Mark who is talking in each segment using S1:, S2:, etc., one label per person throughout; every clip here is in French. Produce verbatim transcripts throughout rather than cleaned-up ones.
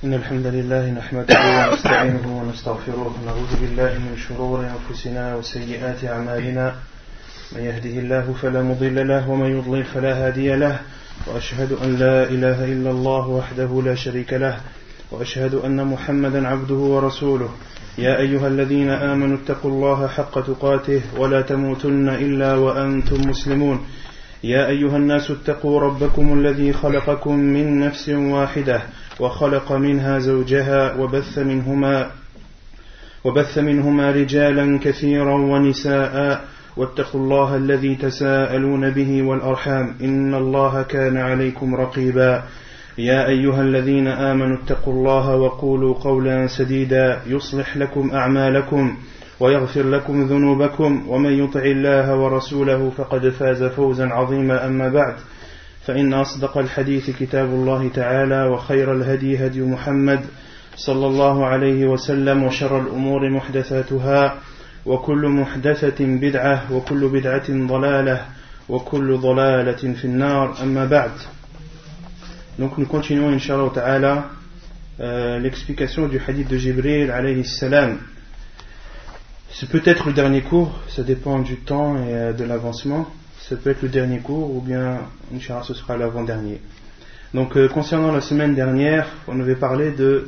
S1: إن الحمد لله نحمده ونستعينه ونستغفره ونعوذ بالله من شرور أنفسنا وسيئات أعمالنا من يهده الله فلا مضل له ومن يضلل فلا هادي له وأشهد أن لا إله إلا الله وحده لا شريك له وأشهد أن محمدا عبده ورسوله يا أيها الذين آمنوا اتقوا الله حق تقاته ولا تموتن إلا وأنتم مسلمون يا أيها الناس اتقوا ربكم الذي خلقكم من نفس واحدة وخلق منها زوجها وبث منهما وبث منهما رجالا كثيرا ونساء واتقوا الله الذي تساءلون به والأرحام إن الله كان عليكم رقيبا يا أيها الذين آمنوا اتقوا الله وقولوا قولا سديدا يصلح لكم أعمالكم ويغفر لكم ذنوبكم ومن يطع الله ورسوله فقد فاز فوزا عظيما أما بعد فإن أصدق الحديث كتاب الله تعالى وخير الهدي هدي محمد صلى الله عليه وسلم وشر الأمور محدثاتها وكل محدثة بدعة وكل بدعة ضلالة وكل ضلالة في النار أما بعد. Donc nous continuons Inch'Allah Ta'ala euh, l'explication du hadith de Jibril alayhi salam. C'est peut-être le dernier cours, ça dépend du temps et euh, de l'avancement. Ça peut être le dernier cours ou bien Inch'Allah ce sera l'avant-dernier. Donc euh, concernant la semaine dernière, on avait parlé de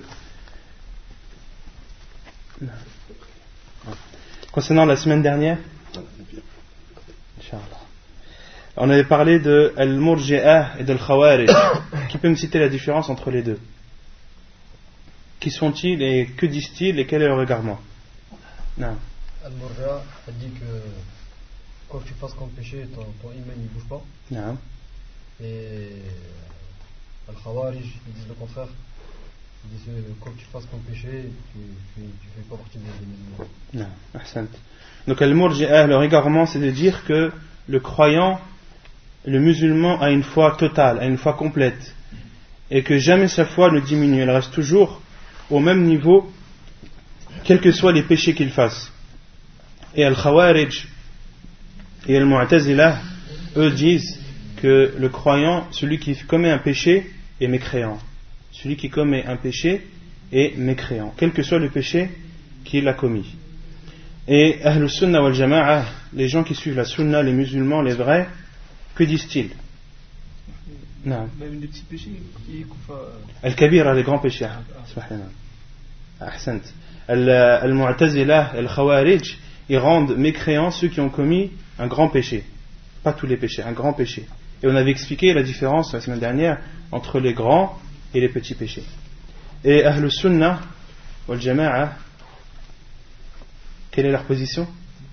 S1: concernant la semaine dernière Inch'Allah. On avait parlé de Al-Murji'ah et de Al-Khawarij. Qui peut me citer la différence entre les deux? Qui sont-ils et que disent-ils et quel est leur égarement? Non.
S2: Al-Murji'ah a dit que quoi que tu fasses comme péché, ton, ton iman ne bouge pas.
S1: Non.
S2: Et Al-Khawarij, ils disent le contraire. Ils disent que quoi que tu fasses comme péché, tu ne fais pas partie des musulmans.
S1: Non. Ahsant. Donc Al-Murji'ah, leur égarement, c'est de dire que le croyant, le musulman a une foi totale, a une foi complète, et que jamais sa foi ne diminue, elle reste toujours au même niveau, quels que soient les péchés qu'il fasse. Et Al-Khawarij et Al-Mu'tazilah, eux disent que le croyant, celui qui commet un péché, est mécréant. Celui qui commet un péché est mécréant, quel que soit le péché qu'il a commis. Et Ahlus Sunnah wal Jama'ah, les gens qui suivent la Sunna, les musulmans, les vrais, que disent-ils? Non.
S3: Même les petits péchés qui couvrent.
S1: Al-Kabira, les grands péchés. Ahsant. Al-Mu'tazilah, Al-Khawarij, ils rendent mécréants ceux qui ont commis un grand péché. Pas tous les péchés, un grand péché. Et on avait expliqué la différence la semaine dernière entre les grands et les petits péchés. Et Ahlus Sunnah wal Jama'ah, quelle est leur position?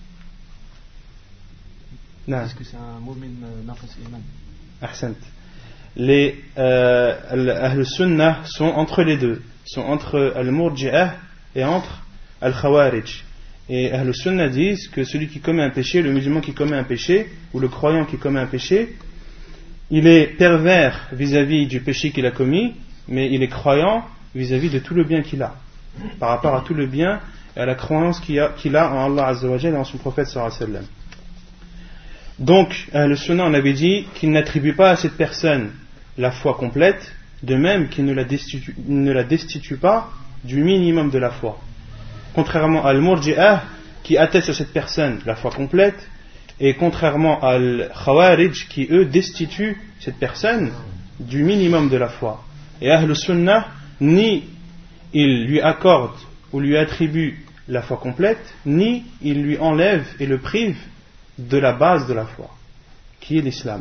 S1: Non.
S3: Est-ce que c'est un mu'min nafas iman?
S1: Ahsant. Les euh, Ahlus Sunnah sont entre les deux, sont entre Al-Murji'ah et entre Al-Khawarij. Et Ahlus Sunnah disent que celui qui commet un péché, le musulman qui commet un péché, ou le croyant qui commet un péché, il est pervers vis-à-vis du péché qu'il a commis, mais il est croyant vis-à-vis de tout le bien qu'il a, par rapport à tout le bien et à la croyance qu'il a, qu'il a en Allah Azza wa Jalla et en son prophète sallallahu alayhi wa sallam. Donc, le Sunnah, on avait dit qu'il n'attribue pas à cette personne la foi complète, de même qu'il ne la destitue, ne la destitue pas du minimum de la foi. Contrairement à Al-Murji'ah, qui atteste à cette personne la foi complète, et contrairement à Al-Khawarij, qui eux destituent cette personne du minimum de la foi. Et Ahl Sunnah, ni il lui accorde ou lui attribue la foi complète, ni il lui enlève et le prive de la base de la foi, qui est l'islam.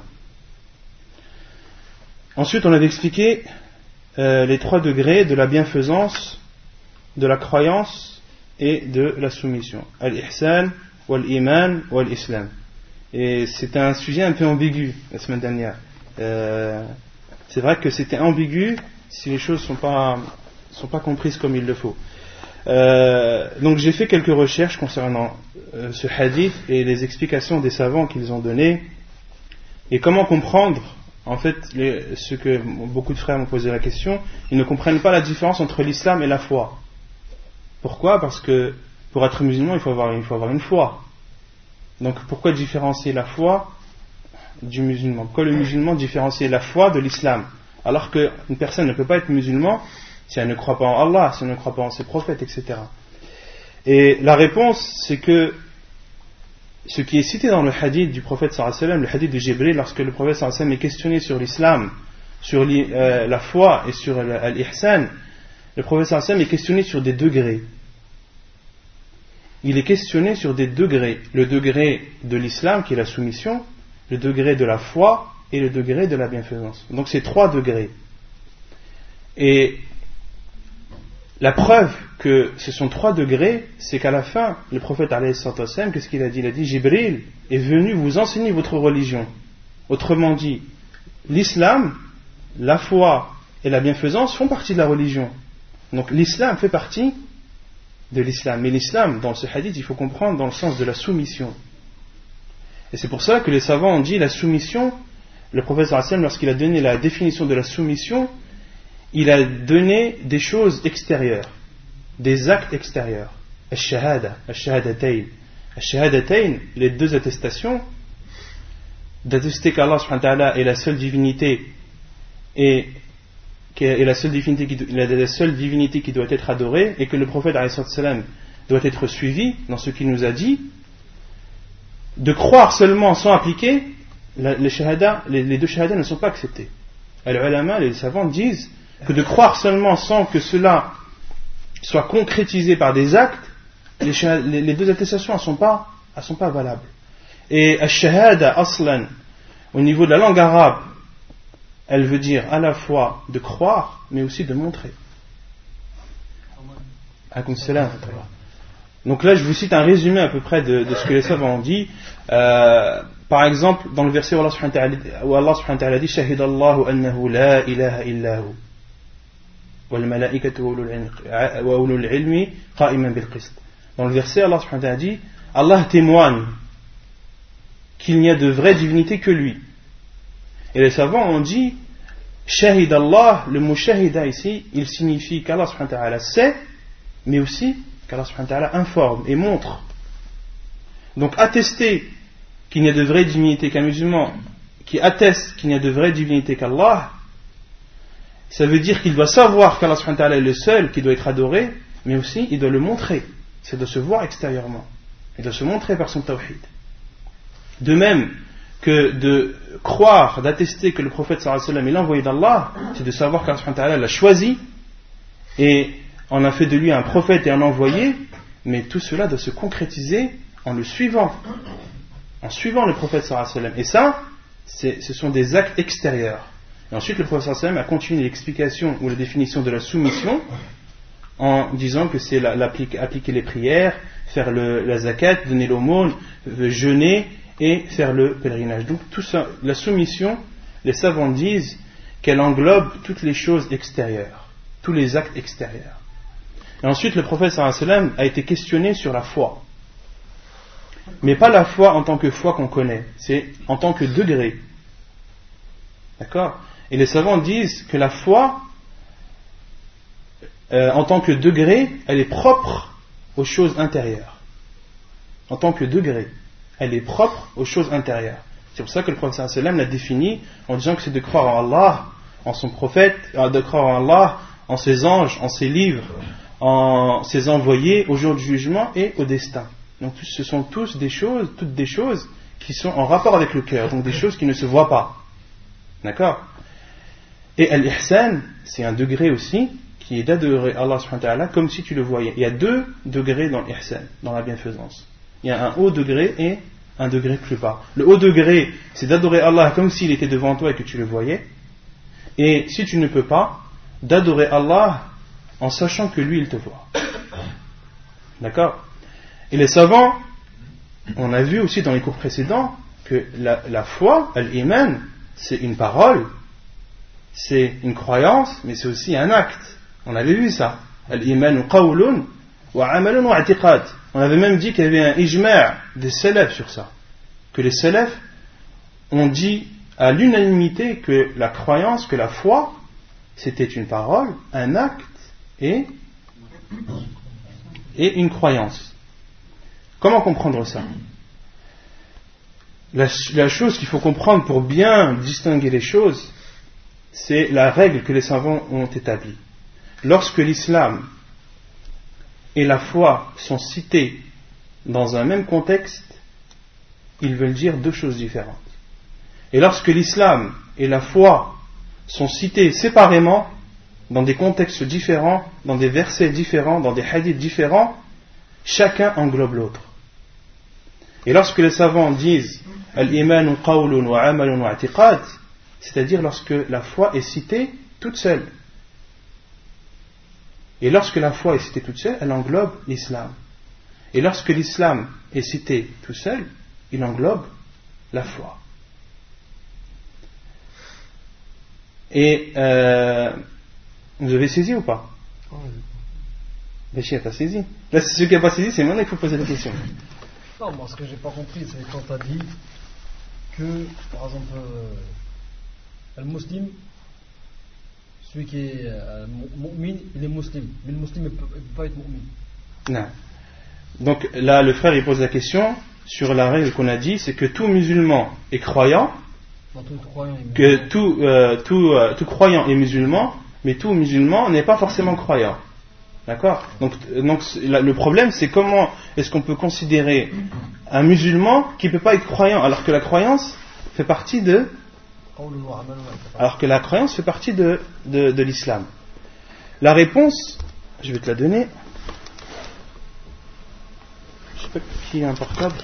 S1: Ensuite, on avait expliqué euh, les trois degrés de la bienfaisance, de la croyance et de la soumission. Al-Ihsan, wal-Iman, wal-Islam. Et c'était un sujet un peu ambigu la semaine dernière. Euh, c'est vrai que c'était ambigu si les choses ne sont pas, sont pas comprises comme il le faut. Euh, donc j'ai fait quelques recherches concernant euh, ce hadith et les explications des savants qu'ils ont données et comment comprendre en fait les, ce que beaucoup de frères m'ont posé la question. Ils ne comprennent pas la différence entre l'islam et la foi. Pourquoi? Parce que pour être musulman il faut avoir, il faut avoir une foi. Donc pourquoi différencier la foi du musulman? Pourquoi le musulman différencier la foi de l'islam? Alors qu'une personne ne peut pas être musulman si elle ne croit pas en Allah, si elle ne croit pas en ses prophètes, et cetera. Et la réponse, c'est que ce qui est cité dans le hadith du prophète sallallahu alayhi wa sallam, le hadith de Jibril, lorsque le prophète sallallahu alayhi wa sallam est questionné sur l'islam, sur euh, la foi et sur l'ihsan, le prophète sallallahu alayhi wa sallam est questionné sur des degrés. Il est questionné sur des degrés. Le degré de l'islam, qui est la soumission, le degré de la foi et le degré de la bienfaisance. Donc c'est trois degrés. Et la preuve que ce sont trois degrés, c'est qu'à la fin, le prophète alayhi salatu wassalam, qu'est-ce qu'il a dit? Il a dit, Jibril est venu vous enseigner votre religion. Autrement dit, l'islam, la foi et la bienfaisance font partie de la religion. Donc l'islam fait partie de l'islam. Mais l'islam, dans ce hadith, il faut comprendre dans le sens de la soumission. Et c'est pour ça que les savants ont dit la soumission, le prophète sallallahu alayhi wa sallam, lorsqu'il a donné la définition de la soumission, il a donné des choses extérieures, des actes extérieurs. Al-shahada, al-shahadatayn. Al-shahadatayn, les deux attestations, d'attester qu'Allah subhanahu wa ta'ala est la seule divinité et est la seule divinité, qui, la seule divinité qui doit être adorée, et que le prophète alayhi salam doit être suivi dans ce qu'il nous a dit. De croire seulement sans appliquer, les, shahada, les, les deux shahadas ne sont pas acceptés. Les ulama, les savants disent que de croire seulement sans que cela soit concrétisé par des actes, les, les, les deux attestations ne sont pas, elles sont pas valables. Et al-shahada aslan, au niveau de la langue arabe, elle veut dire à la fois de croire, mais aussi de montrer. Donc là, je vous cite un résumé à peu près de, de ce que les savants ont dit. Euh, par exemple, dans le verset où Allah subhanahu wa ta'ala dit Shahidallahu annahu la ilaha illahu wal malaikatu wa ulul ilmi qa'iman bil qist. Dans le verset, Allah subhanahu wa ta'ala dit Allah témoigne qu'il n'y a de vraie divinité que lui. Et les savants ont dit Shahid Allah, le mot shahida ici, il signifie qu'Allah subhanahu wa ta'ala sait, mais aussi qu'Allah subhanahu wa ta'ala informe et montre. Donc attester qu'il n'y a de vraie divinité qu'un musulman qui atteste qu'il n'y a de vraie divinité qu'Allah, ça veut dire qu'il doit savoir qu'Allah subhanahu wa ta'ala est le seul qui doit être adoré, mais aussi il doit le montrer. C'est de se voir extérieurement. Il doit se montrer par son tawhid. De même que de croire, d'attester que le prophète sallallahu alayhi wa sallam est l'envoyé d'Allah, c'est de savoir qu'Allah subhanahu wa ta'ala l'a choisi et on a fait de lui un prophète et un envoyé, mais tout cela doit se concrétiser en le suivant, en suivant le prophète sallallahu alayhi wa sallam. Et ça, c'est, ce sont des actes extérieurs. Et ensuite le prophète sallallahu alayhi wa sallam a continué l'explication ou la définition de la soumission en disant que c'est la, appliquer les prières, faire le, la zakat, donner l'aumône, jeûner et faire le pèlerinage. Donc tout ça, la soumission, les savants disent qu'elle englobe toutes les choses extérieures, tous les actes extérieurs. Et ensuite le prophète sallallahu alayhi wa sallam a été questionné sur la foi. Mais pas la foi en tant que foi qu'on connaît, c'est en tant que degré. D'accord ? Et les savants disent que la foi, euh, en tant que degré, elle est propre aux choses intérieures. En tant que degré, elle est propre aux choses intérieures. C'est pour ça que le prophète sallallahu alayhi wa sallam l'a défini en disant que c'est de croire en Allah, en son prophète, de croire en Allah, en ses anges, en ses livres, en ses envoyés, au jour du jugement et au destin. Donc ce sont tous des choses, toutes des choses qui sont en rapport avec le cœur, donc des choses qui ne se voient pas. D'accord ? Et al-ihsan, c'est un degré aussi qui est d'adorer Allah subhanahu wa ta'ala comme si tu le voyais. Il y a deux degrés dans l'ihsan, dans la bienfaisance. Il y a un haut degré et un degré plus bas. Le haut degré, c'est d'adorer Allah comme s'il était devant toi et que tu le voyais. Et si tu ne peux pas, d'adorer Allah en sachant que lui il te voit. D'accord ? Et les savants, on a vu aussi dans les cours précédents que la, la foi, al-iman, c'est une parole, c'est une croyance, mais c'est aussi un acte. On avait vu ça. Al-iman qawlun wa amalun wa i'tiqad. On avait même dit qu'il y avait un ijma' des salafs sur ça. Que les salafs ont dit à l'unanimité que la croyance, que la foi, c'était une parole, un acte et, et une croyance. Comment comprendre ça ? La, la chose qu'il faut comprendre pour bien distinguer les choses, c'est la règle que les savants ont établie. lorsque l'islam et la foi sont cités dans un même contexte, ils veulent dire deux choses différentes. Et lorsque l'islam et la foi sont cités séparément, dans des contextes différents, dans des versets différents, dans des hadiths différents, chacun englobe l'autre. Et lorsque les savants disent al-imanu qawlun wa amalun wa i'tiqad, c'est-à-dire lorsque la foi est citée toute seule. Et lorsque la foi est citée toute seule, elle englobe l'islam. Et lorsque l'islam est cité tout seul, il englobe la foi. Et euh, vous avez saisi ou pas? Béchir, t'as saisi? Là, c'est celui qui n'a pas saisi, c'est maintenant qu'il faut poser la question.
S2: Non, moi, ce que j'ai pas compris, c'est quand tu as dit que, par exemple, euh, le musulman, celui qui est euh, mu'min, il est musulman, mais le musulman ne peut, peut pas être mu'min.
S1: Non. Donc là, le frère il pose la question sur la règle qu'on a dit, c'est que tout musulman est croyant,
S2: non, tout croyant est
S1: que tout, euh, tout, euh, tout croyant est musulman, mais tout musulman n'est pas forcément croyant. D'accord? Donc, donc le problème, c'est comment est-ce qu'on peut considérer un musulman qui ne peut pas être croyant, alors que la croyance fait partie de, alors que la croyance fait partie de, de, de l'islam. La réponse, je vais te la donner. Je sais pas qui a un portable.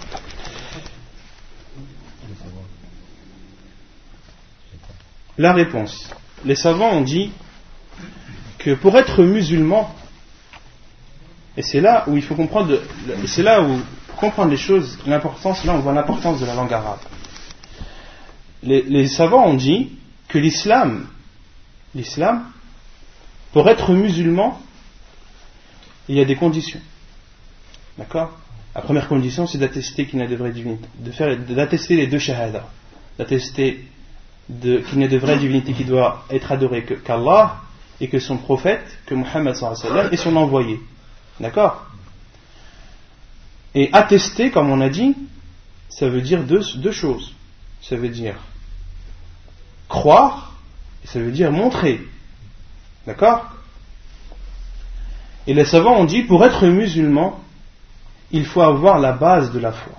S1: La réponse. Les savants ont dit que pour être musulman, et c'est là où il faut comprendre, c'est là où pour comprendre les choses, l'importance, là on voit l'importance de la langue arabe. Les, les savants ont dit que l'islam, l'islam, pour être musulman, il y a des conditions. D'accord? La première condition, c'est d'attester qu'il n'y a de vraie divinité, de faire, d'attester les deux shahadas, d'attester de, qu'il n'y a de vraie divinité qui doit être adorée que, qu'Allah et que son prophète, que Muhammad sallallahu alayhi wa sallam, est son envoyé. D'accord? Et attester, comme on a dit, ça veut dire deux, deux choses. Ça veut dire croire et ça veut dire montrer. D'accord? Et les savants ont dit, pour être musulman, il faut avoir la base de la foi.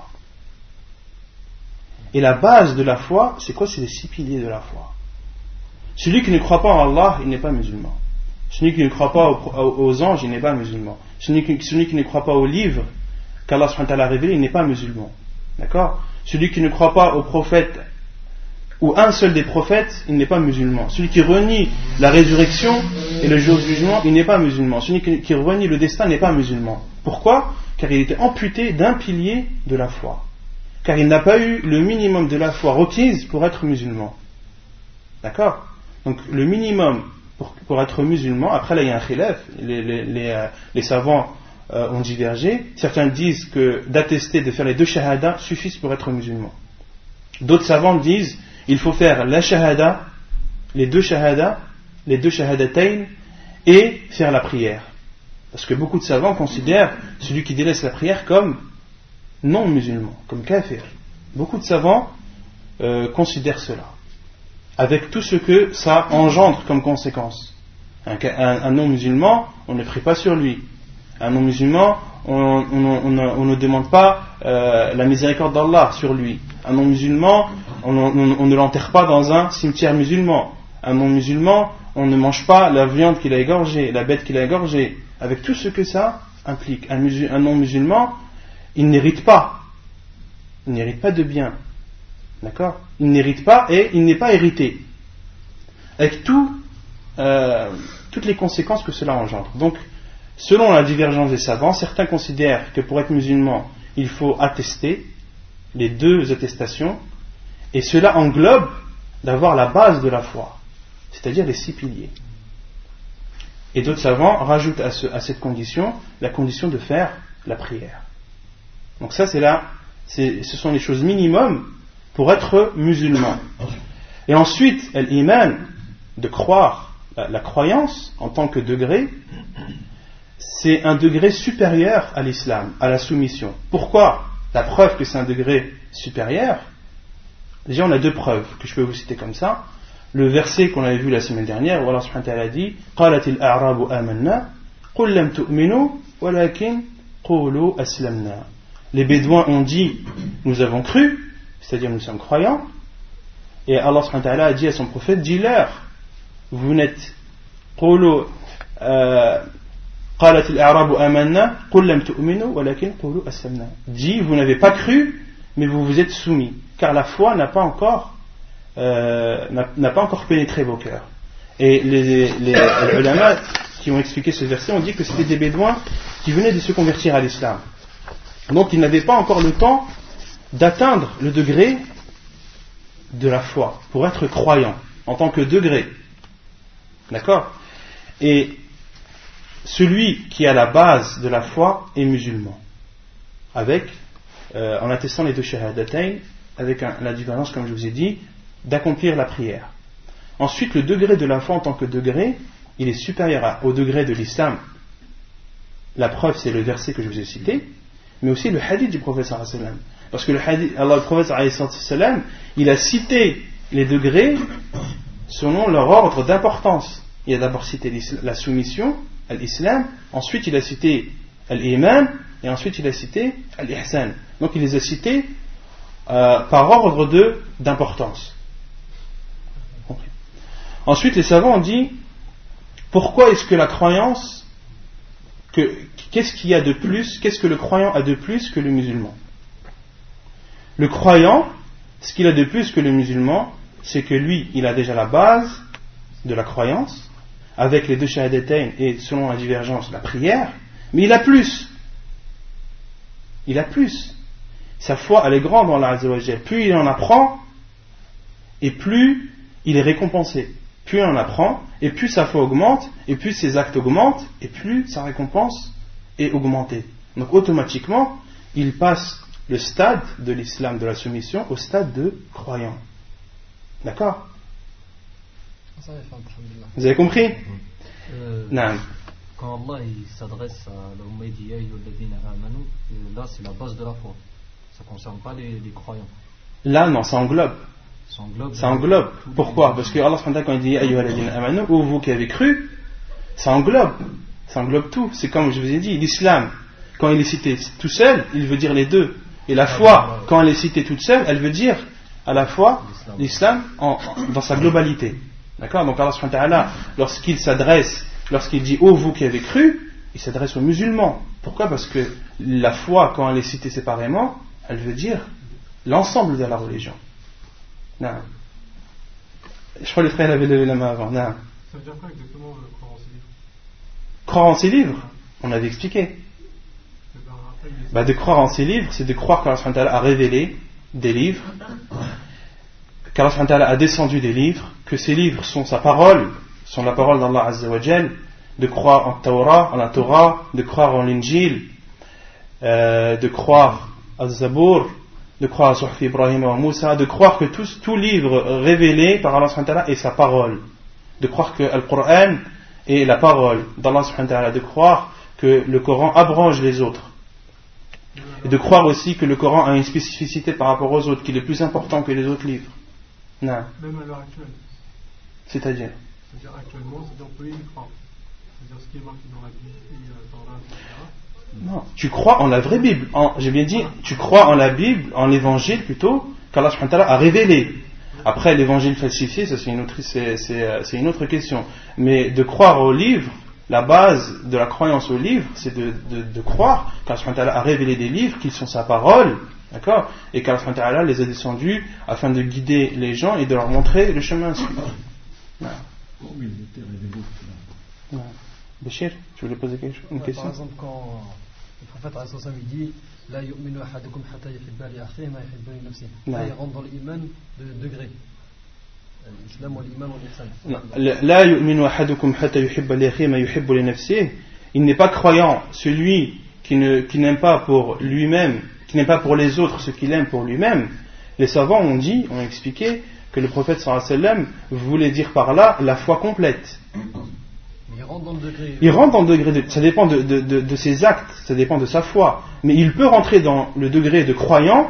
S1: Et la base de la foi, c'est quoi? C'est les six piliers de la foi. Celui qui ne croit pas en Allah, il n'est pas musulman. Celui qui ne croit pas aux, aux anges, il n'est pas musulman. Celui qui, celui qui ne croit pas aux livres qu'Allah subhanahu wa ta'ala a révélés, il n'est pas musulman. D'accord? Celui qui ne croit pas aux prophètes ou un seul des prophètes, il n'est pas musulman. Celui qui renie la résurrection et le jour du jugement, il n'est pas musulman. Celui qui, qui renie le destin n'est pas musulman. Pourquoi? Car il était amputé d'un pilier de la foi. Car il n'a pas eu le minimum de la foi requise pour être musulman. D'accord? Donc le minimum pour, pour être musulman, après là il y a un khilaf, les, les, les, euh, les savants euh, ont divergé. Certains disent que d'attester, de faire les deux shahadas suffisent pour être musulman. D'autres savants disent il faut faire la shahada, les deux shahadas, les deux shahadatayn et faire la prière. Parce que beaucoup de savants considèrent celui qui délaisse la prière comme non musulman, comme kafir. Beaucoup de savants euh, considèrent cela, avec tout ce que ça engendre comme conséquence. Un, un, un non musulman, on ne prie pas sur lui. Un non musulman, on, on, on, on ne demande pas euh, la miséricorde d'Allah sur lui. Un non musulman, on, on, on ne l'enterre pas dans un cimetière musulman. Un non musulman, on ne mange pas la viande qu'il a égorgée, la bête qu'il a égorgée, avec tout ce que ça implique. Un, musul, un non musulman, il n'hérite pas. Il n'hérite pas de bien. D'accord? Il n'hérite pas et il n'est pas hérité. Avec tout, euh, toutes les conséquences que cela engendre. Donc, selon la divergence des savants, certains considèrent que pour être musulman, il faut attester, les deux attestations, et cela englobe d'avoir la base de la foi, c'est-à-dire les six piliers. Et d'autres savants rajoutent à, ce, à cette condition la condition de faire la prière. Donc ça, c'est là, c'est, ce sont les choses minimum pour être musulman. Et ensuite, l'iman, de croire, la, la croyance en tant que degré, c'est un degré supérieur à l'islam, à la soumission. Pourquoi? La preuve que c'est un degré supérieur, déjà on a deux preuves que je peux vous citer comme ça. le verset qu'on avait vu la semaine dernière, où Allah subhanahu wa ta'ala dit قالت الأعراب آمنا قل لم تؤمنوا ولكن قولوا أسلمنا. Les Bédouins ont dit nous avons cru, c'est-à-dire nous sommes croyants, et Allah subhanahu wa ta'ala a dit à son prophète dis-leur vous n'êtes قولوا قالت الأعراب آمنا قل لم تؤمنوا ولكن قولوا أسلمنا. Dit vous n'avez pas cru mais vous vous êtes soumis, car la foi n'a pas encore euh, n'a, n'a pas encore pénétré vos cœurs. Et les, les, les ulama qui ont expliqué ce verset ont dit que c'était des Bédouins qui venaient de se convertir à l'islam. Donc ils n'avaient pas encore le temps d'atteindre le degré de la foi pour être croyants en tant que degré. D'accord ? Et celui qui a la base de la foi est musulman, avec euh, en attestant les deux shahadatayn, avec un, la différence, comme je vous ai dit, d'accomplir la prière. Ensuite, le degré de la foi en tant que degré, il est supérieur à, au degré de l'islam. La preuve, c'est le verset que je vous ai cité, mais aussi le hadith du prophète sallallahu alayhi wa sallam. Parce que le hadith, Allah, le prophète sallallahu alayhi wa sallam, il a cité les degrés selon leur ordre d'importance. Il a d'abord cité la soumission, l'islam, ensuite il a cité l'iman, et ensuite il a cité l'ihsan. Donc il les a cités euh, par ordre de, d'importance. Ensuite les savants ont dit pourquoi est-ce que la croyance, que, qu'est-ce qu'il y a de plus, qu'est-ce que le croyant a de plus que le musulman? Le croyant, ce qu'il a de plus que le musulman, c'est que lui, il a déjà la base de la croyance, avec les deux shahadatayn et selon la divergence, la prière, mais il a plus. Il a plus. Sa foi, elle est grande en Allah Azza wa Jal. Plus il en apprend, et plus il est récompensé. Plus il en apprend, et plus sa foi augmente, et plus ses actes augmentent, et plus sa récompense est augmentée. Donc automatiquement, il passe le stade de l'islam, de la soumission, au stade de croyant. D'accord? Vous avez compris?
S4: euh,
S1: Non.
S4: Quand Allah il s'adresse à l'Ummaydiya, là c'est la base de la foi. Ça ne concerne pas les, les croyants.
S1: Là non, ça englobe.
S4: Ça englobe.
S1: Ça englobe. Pourquoi? Parce que Allah quand il dit ayyuhalladhina amanu, ou vous qui avez cru, ça englobe. Ça englobe tout. C'est comme je vous ai dit, l'islam, quand il est cité tout seul, il veut dire les deux. Et la foi, quand elle est citée toute seule, elle veut dire à la fois l'islam en, dans sa globalité. D'accord? Donc Allah subhanahu wa ta'ala, lorsqu'il s'adresse, lorsqu'il dit ô vous qui avez cru, il s'adresse aux musulmans. Pourquoi? Parce que la foi, quand elle est citée séparément, elle veut dire l'ensemble de la religion. Non. Je crois que les frères avaient levé la main avant. Non.
S3: Ça veut dire quoi exactement euh, croire en ces livres?
S1: Croire en ces livres, on avait expliqué. Bah, de croire en ces livres, c'est de croire qu'Allah subhanahu wa ta'ala a révélé des livres, qu'Allah subhanahu wa ta'ala a descendu des livres, que ces livres sont sa parole, sont la parole d'Allah Azza wa Jal, de croire en Torah, en la Torah, de croire en l'Injil, euh, de croire à Zabour, de croire à Suhuf Ibrahim et Moussa, de croire que tout, tout livre révélé par Allah subhanahu wa ta'ala est sa parole, de croire que le Coran est la parole d'Allah subhanahu wa ta'ala, de croire que le Coran abrange les autres, et de croire aussi que le Coran a une spécificité par rapport aux autres, qu'il est plus important que les autres livres. Non.
S3: Même à l'heure actuelle.
S1: C'est-à-dire
S3: C'est-à-dire actuellement, c'est-à-dire on peut y croire. C'est-à-dire ce qui est marqué dans la Bible, et dans la, et cetera.
S1: Non, tu crois en la vraie Bible. En, j'ai bien dit, tu crois en la Bible, en l'évangile plutôt, qu'Allah subhanahu wa ta'ala a révélé. Après, l'évangile falsifié, ça c'est une autre, c'est, c'est, c'est une autre question. Mais de croire au livre, la base de la croyance au livre, c'est de, de, de croire qu'Allah subhanahu wa ta'ala a révélé des livres, qu'ils sont sa parole, d'accord, et qu'Allah subhanahu wa ta'ala les a descendus afin de guider les gens et de leur montrer le chemin à suivre. Non. Non. Béchir, tu voulais poser quelque chose, une
S2: ouais,
S1: question?
S2: Par exemple, quand le prophète alayhi salam dit la yu'minu ahadukum hatta yuhibba li akhihi ma yuhibbu li nafsihi. Là, il rentre dans l'iman de degré. L'islam ou l'iman ou l'ihsan.
S1: La yu'minu ahadukum hatta yuhibba li akhihi ma yuhibbu li nafsihi. Il n'est pas croyant celui qui, ne, qui n'aime pas pour lui-même, qui n'aime pas pour les autres ce qu'il aime pour lui-même. Les savants ont dit, ont expliqué que le prophète sallallahu alayhi wa sallam voulait dire par là la foi complète.
S2: Il rentre dans le degré.
S1: Il rentre dans le degré de, ça dépend de, de, de, de ses actes, ça dépend de sa foi. Mais il peut rentrer dans le degré de croyant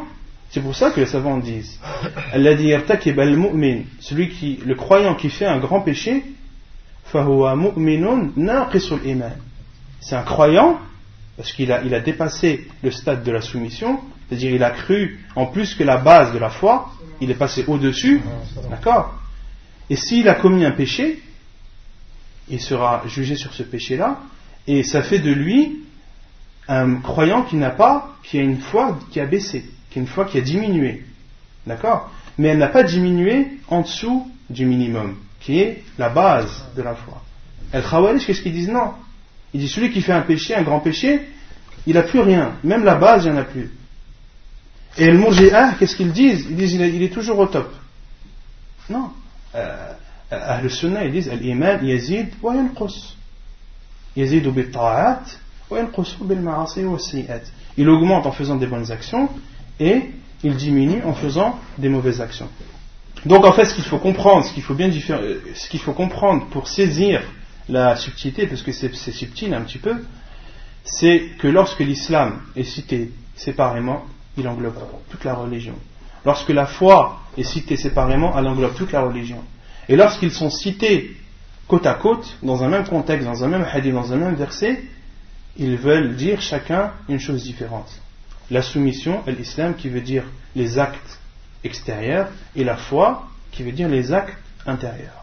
S1: C'est pour ça que les savants disent alladhi yartakib al-mu'min, celui qui, le croyant qui fait un grand péché, fahuwa mu'minun naqisul iman. C'est un croyant parce qu'il a, il a dépassé le stade de la soumission, c'est-à-dire il a cru en plus que la base de la foi, il est passé au-dessus, d'accord? Et s'il a commis un péché, il sera jugé sur ce péché-là, et ça fait de lui un croyant qui n'a pas, qui a une foi qui a baissé, qui a une foi qui a diminué, d'accord? Mais elle n'a pas diminué en dessous du minimum, qui est la base de la foi. Al-Khawarij, qu'est-ce qu'ils disent? Non. Ils disent celui qui fait un péché, un grand péché, il n'a plus rien, même la base, il n'y en a plus. Et le Murji'ah, qu'est-ce qu'ils disent? Ils disent il est, il est toujours au top. Non. Euh, Ahl Sunnah, ils disent al-iman yazid wa yanqus. Yazidu bil ta'at wa yanqusu bil ma'asi wa sayyi'at. Il augmente en faisant des bonnes actions et il diminue en faisant des mauvaises actions. Donc en fait, ce qu'il faut comprendre, ce qu'il faut bien diffé- ce qu'il faut comprendre pour saisir la subtilité, parce que c'est, c'est subtil un petit peu, c'est que lorsque l'islam est cité séparément, il englobe toute la religion. Lorsque la foi est citée séparément, elle englobe toute la religion. Et lorsqu'ils sont cités côte à côte, dans un même contexte, dans un même hadith, dans un même verset, ils veulent dire chacun une chose différente. La soumission, l'islam qui veut dire les actes extérieurs, et la foi qui veut dire les actes intérieurs.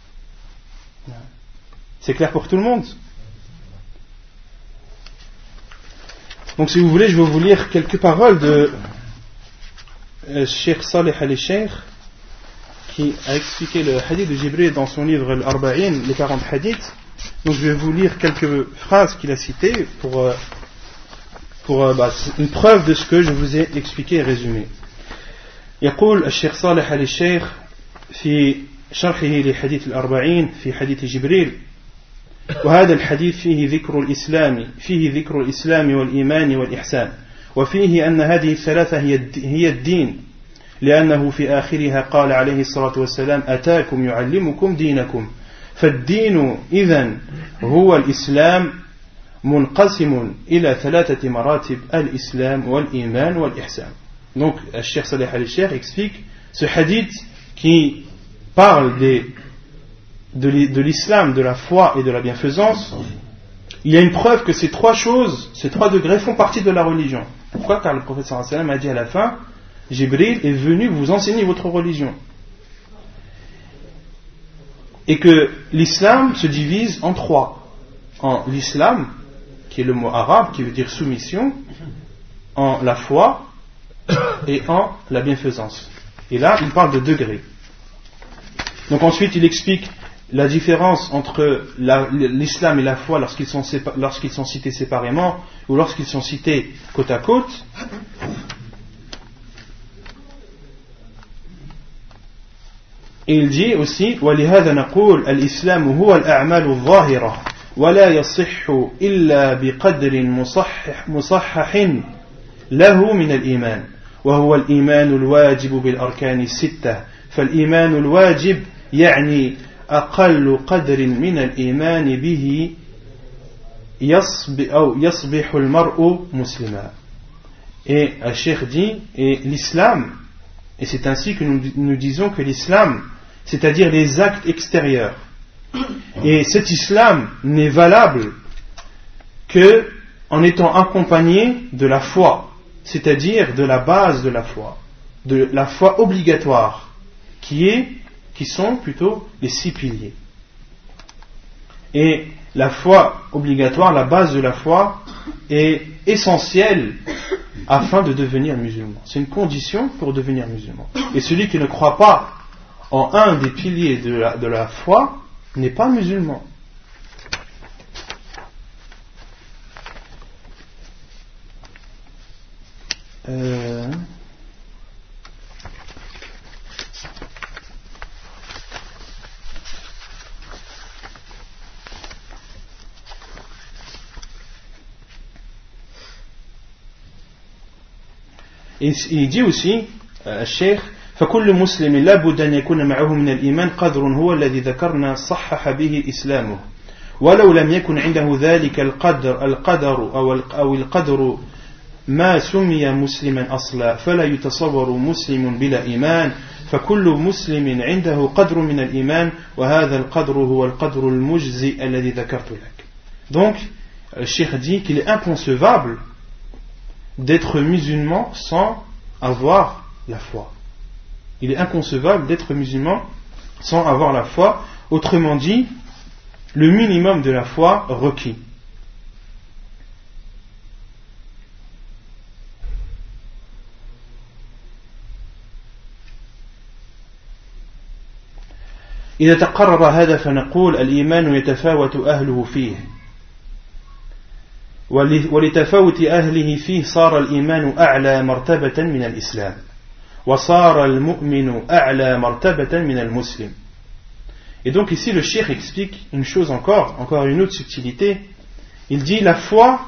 S1: C'est clair pour tout le monde? Donc si vous voulez, je vais vous lire quelques paroles de euh, Cheikh Saleh al-Sheikh, qui a expliqué le hadith de Jibril dans son livre Al-Arba'in, les quarante hadiths. Donc je vais vous lire quelques phrases qu'il a citées pour, euh, pour euh, bah, une preuve de ce que je vous ai expliqué et résumé. يقول الشيخ صالح آل الشيخ في شرحه لحديث الأربعين في حديث جبريل: وهذا الحديث فيه ذكر الإسلام فيه ذكر الإسلام والإيمان والإحسان، وفيه أن هذه الثلاثة هي الدين، لأنه في آخرها قال عليه الصلاة والسلام: أتاكم يعلمكم دينكم، فالدين إذن هو الإسلام منقسم إلى ثلاثة مراتب: الإسلام والإيمان والإحسان. Donc, le Cheikh Saleh al-Sheikh explique ce hadith qui parle des, de, de l'islam, de la foi et de la bienfaisance. Il y a une preuve que ces trois choses, ces trois degrés font partie de la religion. Pourquoi? Car le prophète sallallahu alayhi wa sallam a dit à la fin: Jibril est venu vous enseigner votre religion. Et que l'islam se divise en trois. En l'islam, qui est le mot arabe, qui veut dire soumission, en la foi et en la bienfaisance. Et là, il parle de degrés. Donc ensuite, il explique la différence entre la, l'islam et la foi lorsqu'ils sont, sépa- lorsqu'ils sont cités séparément ou lorsqu'ils sont cités côte à côte. Et il dit aussi: وَلِهَذَا نَقُولُ الْإِسْلَامُ هُوَ الْأَعْمَالُ الظَّاهِرَةُ وَلَا يَصِحُّ إِلَّا بِقَدْرٍ مُصَحِّحٍ مُصَحَّحٍ له من الإيمان، وهو الإيمان الواجب بالأركان الستة. فالإيمان الواجب يعني أقل قدر من الإيمان به يصبح أو يصبح المرء مسلما. Et le Cheikh dit, et l'islam, et c'est ainsi que nous, nous disons que l'islam, c'est-à-dire les actes extérieurs, et cet islam n'est valable que en étant accompagné de la foi, c'est-à-dire de la base de la foi, de la foi obligatoire, qui est, qui sont plutôt les six piliers. Et la foi obligatoire, la base de la foi, est essentielle afin de devenir musulman. C'est une condition pour devenir musulman. Et celui qui ne croit pas en un des piliers de la, de la foi n'est pas musulman. Euh... Et il dit aussi, euh, Cheikh, فكل مسلم لا بد أن يكون معه من الإيمان قدر هو الذي ذكرنا صحح به إسلامه، ولو لم يكن عنده ذلك القدر القدر أو أو القدر ما سمي مسلما أصلا فلا يتصور مسلم بلا إيمان فكل مسلم عنده قدر من الإيمان وهذا القدر هو القدر المجزي الذي ذكرت لك. Donc, le cheikh dit qu'il est inconcevable d'être musulman sans avoir la foi. Il est inconcevable d'être musulman sans avoir la foi. Autrement dit, le minimum de la foi requis. إذا تقرر هذا فنقول الإيمان يتفاوت أهله فيه ولتفاوت أهله فيه صار الإيمان أعلى مرتبة من الإسلام وصار المؤمن أعلى مرتبة من المسلم. Et donc ici le cheikh explique une chose encore, encore une autre subtilité. Il dit la foi,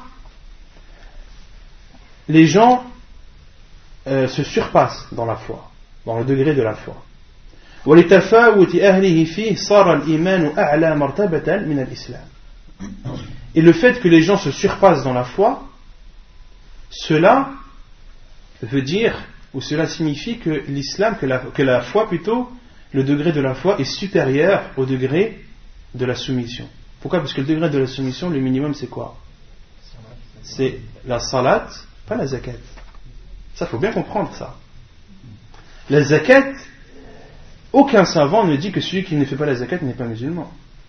S1: les gens euh, se surpassent dans la foi, dans le degré de la foi. ولتفاوت أهله فيه صار الإيمان أعلى مرتبة من الإسلام. Et le fait que les gens se surpassent dans la foi, cela veut dire, ou cela signifie que l'islam, que la, que la foi plutôt, le degré de la foi est supérieur au degré de la soumission. Pourquoi? Parce que le degré de la soumission, le minimum c'est quoi? C'est la salat, pas la zakat. Ça, faut bien comprendre ça. La zakat, aucun savant ne dit que celui qui ne fait pas la zakat n'est pas musulman.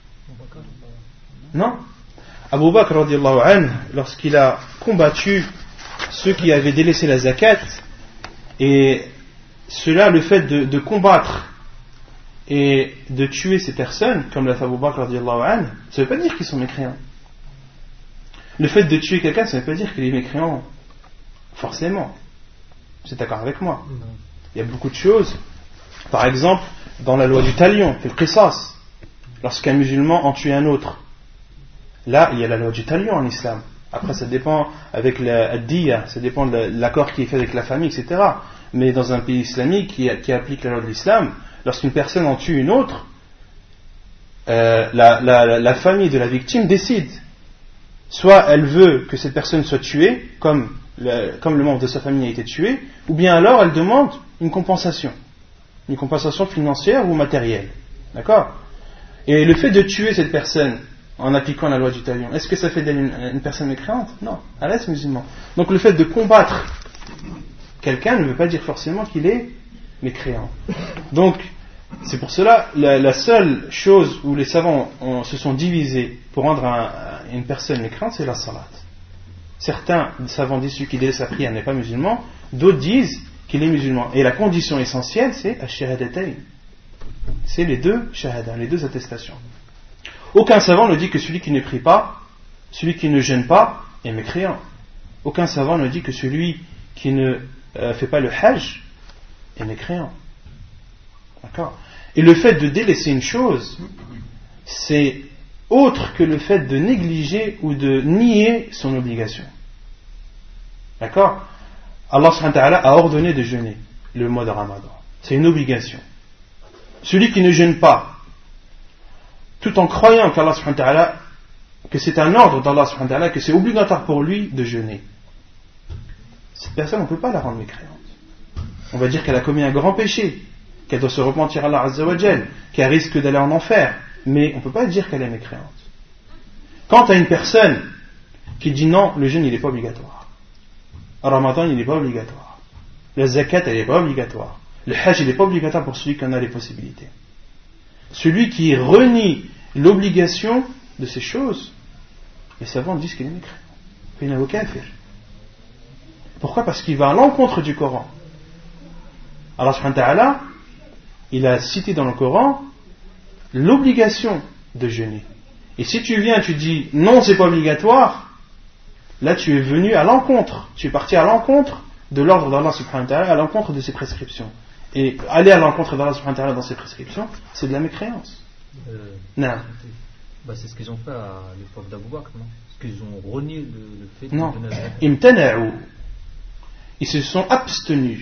S1: Non. Abu Bakr radiallahu anhu, lorsqu'il a combattu ceux qui avaient délaissé la zakat, et cela, le fait de, de combattre et de tuer ces personnes, comme l'a fait Abu Bakr radiallahu anhu, ça ne veut pas dire qu'ils sont mécréants. Le fait de tuer quelqu'un, ça ne veut pas dire qu'il est mécréant, forcément. Vous êtes d'accord avec moi? Il y a beaucoup de choses. Par exemple, dans la loi du talion, le qisas, lorsqu'un musulman en tue un autre, là il y a la loi du talion en islam. Après ça dépend avec la diya, ça dépend de l'accord qui est fait avec la famille, et cetera. Mais dans un pays islamique qui, qui applique la loi de l'islam, lorsqu'une personne en tue une autre, euh, la, la, la famille de la victime décide. Soit elle veut que cette personne soit tuée, comme le, comme le membre de sa famille a été tué, ou bien alors elle demande une compensation. Une compensation financière ou matérielle. D'accord? Et le fait de tuer cette personne en appliquant la loi du talion, est-ce que ça fait d'elle une, une personne mécréante? Non, elle reste musulman. Donc le fait de combattre quelqu'un ne veut pas dire forcément qu'il est mécréant. Donc c'est pour cela la, la seule chose où les savants ont, se sont divisés pour rendre un, une personne mécréante, c'est la salat. Certains savants disent celui qui délaisse sa prière n'est pas musulman, d'autres disent qu'il est musulman. Et la condition essentielle, c'est ash-shahadatayn. C'est les deux shahadas, les deux attestations. Aucun savant ne dit que celui qui ne prie pas, celui qui ne jeûne pas, est mécréant. Aucun savant ne dit que celui qui ne euh, fait pas le hajj est mécréant. D'accord? Et le fait de délaisser une chose, c'est autre que le fait de négliger ou de nier son obligation. D'accord? Allah subhanahu wa ta'ala a ordonné de jeûner le mois de Ramadan. C'est une obligation. Celui qui ne jeûne pas, tout en croyant qu'Allah subhanahu wa ta'ala, que c'est un ordre d'Allah subhanahu wa ta'ala, que c'est obligatoire pour lui de jeûner, cette personne, on ne peut pas la rendre mécréante. On va dire qu'elle a commis un grand péché, qu'elle doit se repentir à Allah Azza wa Jal, qu'elle risque d'aller en enfer, mais on ne peut pas dire qu'elle est mécréante. Quant à une personne qui dit non, le jeûne il n'est pas obligatoire. Le Ramadan il n'est pas obligatoire. La zakat elle n'est pas obligatoire. Le hajj il n'est pas obligatoire pour celui qui en a les possibilités. Celui qui renie l'obligation de ces choses, les savants disent qu'il est mécréant. Il n'a aucun kafir. Pourquoi? Parce qu'il va à l'encontre du Coran. Allah subhanahu wa ta'ala, il a cité dans le Coran l'obligation de jeûner. Et si tu viens, tu dis non, c'est pas obligatoire, là tu es venu à l'encontre, tu es parti à l'encontre de l'ordre d'Allah subhanahu wa ta'ala, à l'encontre de ses prescriptions. Et aller à l'encontre d'Allah subhanahu wa ta'ala dans ses prescriptions, c'est de la mécréance.
S4: Euh,
S1: non.
S4: Bah c'est ce qu'ils ont fait à l'époque d'Abu Bakr, non? Parce qu'ils ont renié le, le fait de
S1: non.
S4: donner la...
S1: Imtana'u. Ils se sont abstenus.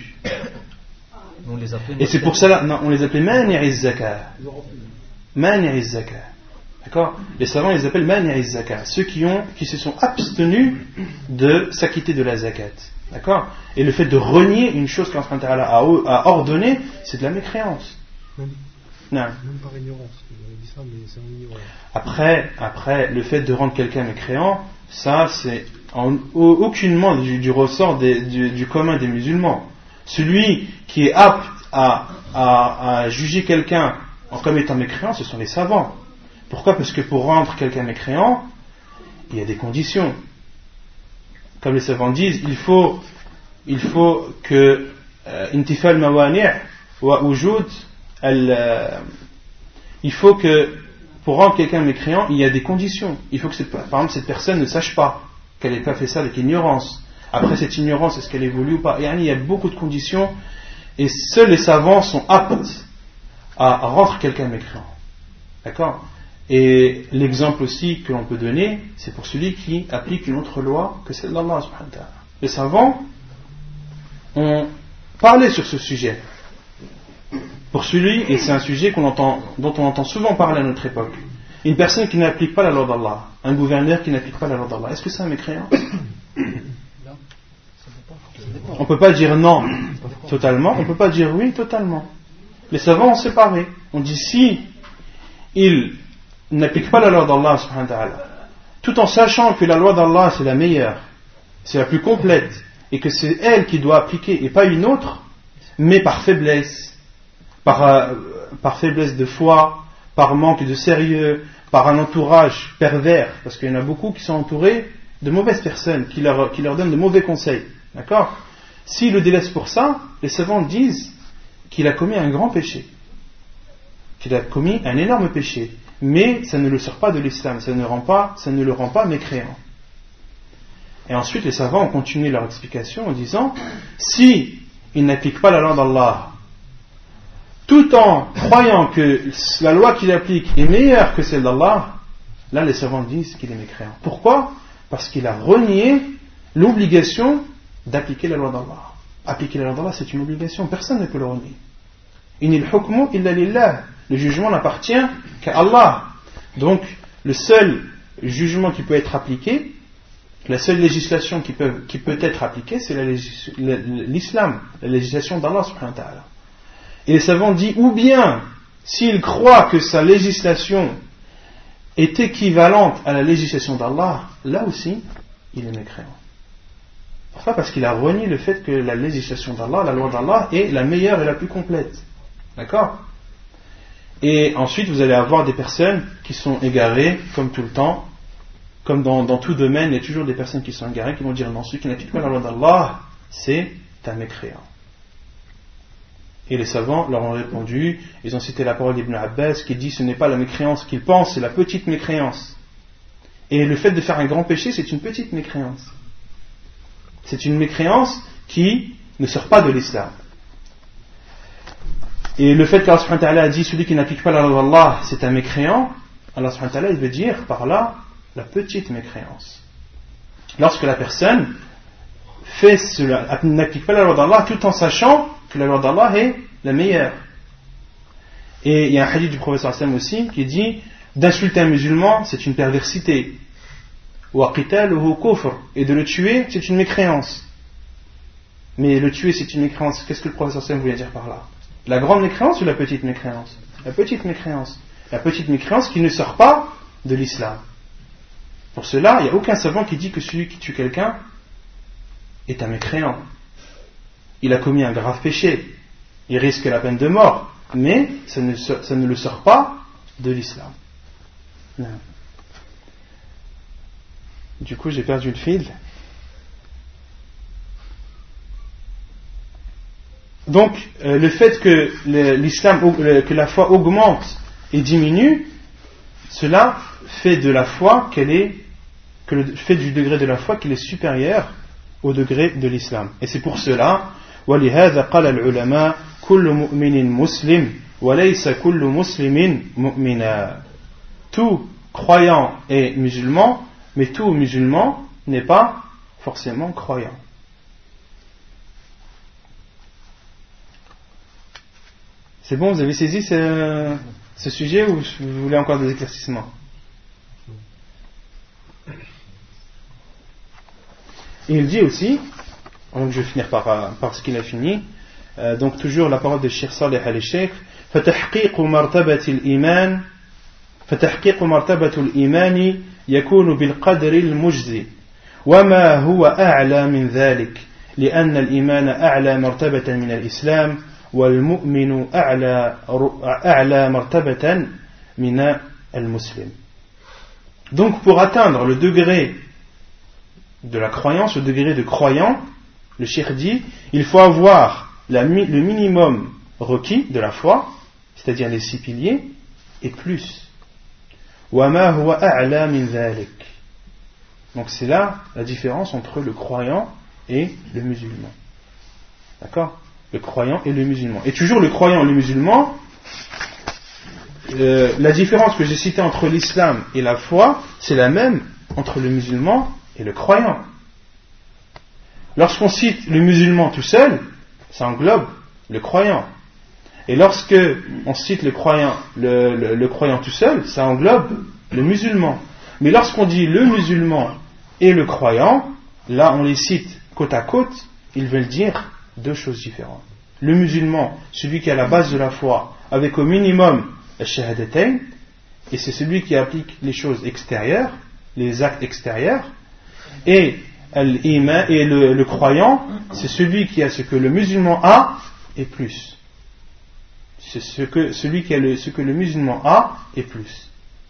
S4: On les appelait
S1: Et c'est pour cela, non, on les appelait mani'iz zakah. Mani'iz zakah. D'accord? Les savants les appellent mani'i zakat, ceux qui, ont, qui se sont abstenus de s'acquitter de la zakat. D'accord? Et le fait de renier une chose qu'Allah subhanahu wa ta'ala a ordonnée, c'est de la mécréance.
S3: Même,
S1: Non.
S3: même par ignorance. Vous avez dit ça, mais c'est en ignorance.
S1: Après, après, le fait de rendre quelqu'un mécréant, ça c'est en, aucunement du, du ressort des, du, du commun des musulmans. Celui qui est apte à, à, à juger quelqu'un comme étant mécréant, ce sont les savants. Pourquoi? Parce que pour rendre quelqu'un mécréant, il y a des conditions. Comme les savants disent, il faut, il faut que intifal mawani' wa wujud al, il faut que pour rendre quelqu'un mécréant, il y a des conditions. Il faut que cette, par exemple cette personne ne sache pas qu'elle n'ait pas fait ça avec ignorance. Après cette ignorance, est-ce qu'elle évolue ou pas? Il y a beaucoup de conditions et seuls les savants sont aptes à rendre quelqu'un mécréant. D'accord? Et l'exemple aussi que l'on peut donner, c'est pour celui qui applique une autre loi que celle d'Allah subhanahu wa ta'ala. Les savants ont parlé sur ce sujet. Pour celui, et c'est un sujet qu'on entend, dont on entend souvent parler à notre époque, une personne qui n'applique pas la loi d'Allah, un gouverneur qui n'applique pas la loi d'Allah, est-ce que c'est un mécréant? On ne peut pas dire non totalement, on ne peut pas dire oui totalement. Les savants ont séparé. On dit si il n'applique pas la loi d'Allah subhanahu wa ta'ala, tout en sachant que la loi d'Allah c'est la meilleure, c'est la plus complète, et que c'est elle qui doit appliquer et pas une autre, mais par faiblesse, par, euh, par faiblesse de foi, par manque de sérieux, par un entourage pervers, parce qu'il y en a beaucoup qui sont entourés de mauvaises personnes, qui leur, qui leur donnent de mauvais conseils. D'accord? S'il le délaisse pour ça, les savants disent qu'il a commis un grand péché, qu'il a commis un énorme péché, mais ça ne le sort pas de l'islam, ça ne, rend pas, ça ne le rend pas mécréant. Et ensuite les savants ont continué leur explication en disant, si il n'applique pas la loi d'Allah, tout en croyant que la loi qu'il applique est meilleure que celle d'Allah, là les savants disent qu'il est mécréant. Pourquoi? Parce qu'il a renié l'obligation d'appliquer la loi d'Allah. Appliquer la loi d'Allah, c'est une obligation, personne ne peut le renier. Inil hukmu illa lillah. Le jugement n'appartient qu'à Allah. Donc, le seul jugement qui peut être appliqué, la seule législation qui peut, qui peut être appliquée, c'est la légis, l'islam, la législation d'Allah subhanahu wa ta'ala. Et les savants disent, ou bien, s'il croit que sa législation est équivalente à la législation d'Allah, là aussi, il est mécréant. Pourquoi? Parce qu'il a renié le fait que la législation d'Allah, la loi d'Allah, est la meilleure et la plus complète. D'accord? Et ensuite, vous allez avoir des personnes qui sont égarées, comme tout le temps, comme dans, dans tout domaine, il y a toujours des personnes qui sont égarées, qui vont dire non, celui qui n'applique pas la loi d'Allah, c'est un mécréant. Et les savants leur ont répondu, ils ont cité la parole d'Ibn Abbas qui dit ce n'est pas la mécréance qu'ils pensent, c'est la petite mécréance. Et le fait de faire un grand péché, c'est une petite mécréance. C'est une mécréance qui ne sort pas de l'islam. Et le fait qu'Allah subhanahu wa ta'ala a dit celui qui n'applique pas la loi d'Allah, c'est un mécréant, Allah subhanahu wa ta'ala il veut dire par là la petite mécréance. Lorsque la personne fait cela, n'applique pas la loi d'Allah tout en sachant que la loi d'Allah est la meilleure. Et il y a un hadith du prophète sallallahu alayhi wa sallam aussi qui dit d'insulter un musulman c'est une perversité. Wa qitaluhu kufr, et de le tuer c'est une mécréance. Mais le tuer c'est une mécréance, qu'est-ce que le prophète sallallahu alayhi wa sallam voulait dire par là? La grande mécréance ou la petite mécréance? La petite mécréance. La petite mécréance qui ne sort pas de l'islam. Pour cela, il n'y a aucun savant qui dit que celui qui tue quelqu'un est un mécréant. Il a commis un grave péché. Il risque la peine de mort. Mais ça ne, ça ne le sort pas de l'islam. Non. Du coup, j'ai perdu le fil. Donc, euh, le fait que le, l'islam, que la foi augmente et diminue, cela fait de la foi qu'elle est, que le fait du degré de la foi qu'il est supérieur au degré de l'islam. Et c'est pour cela, وَلِهَذَا قَالَ الْعُلَمَاء كُلُّ مُؤْمِنٍ مُسْلِمٍ وَلَيْسَ كُلُّ مُسْلِمٍ مُؤْمِنًا. Tout croyant est musulman, mais tout musulman n'est pas forcément croyant. C'est bon, vous avez saisi ce, ce sujet ou vous voulez encore des éclaircissements? Et il dit aussi, donc je vais finir par, par ce qu'il a fini, euh, donc toujours la parole de Cheikh Saleh al-Sheikh, فَتَحْقِيقُ مَرْتَبَةِ الْإِيمَانِ فَتَحْقِيقُ مَرْتَبَةُ الْإِيمَانِ يكون بالقدر المجزي وما هو أعلى من ذلك لأن الإيمان أعلى مرتبة من الإسلام والمؤمن أعلى أعلى مرتبة من المسلم. Donc pour atteindre le degré de la croyance, le degré de croyant, le cheikh dit, il faut avoir la, le minimum requis de la foi, c'est-à-dire les six piliers, et plus. وَمَا هُوَ أَعْلَى مِنْ ذَلِكَ. Donc c'est là la différence entre le croyant et le musulman. D'accord ? Le croyant et le musulman. Et toujours le croyant et le musulman, euh, la différence que j'ai citée entre l'islam et la foi, c'est la même entre le musulman et le croyant. Lorsqu'on cite le musulman tout seul, ça englobe le croyant. Et lorsque on cite le croyant, le, le, le croyant tout seul, ça englobe le musulman. Mais lorsqu'on dit le musulman et le croyant, là on les cite côte à côte, ils veulent dire deux choses différentes. Le musulman, celui qui a la base de la foi, avec au minimum la shahadatayn, et c'est celui qui applique les choses extérieures, les actes extérieurs, et, et le, le croyant, c'est celui qui a ce que le musulman a et plus. C'est ce que, celui qui a le, ce que le musulman a et plus.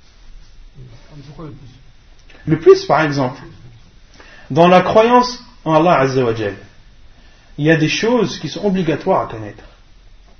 S1: Le plus, par exemple, dans la croyance en Allah Azza wa Jal, il y a des choses qui sont obligatoires à connaître. D'accord ?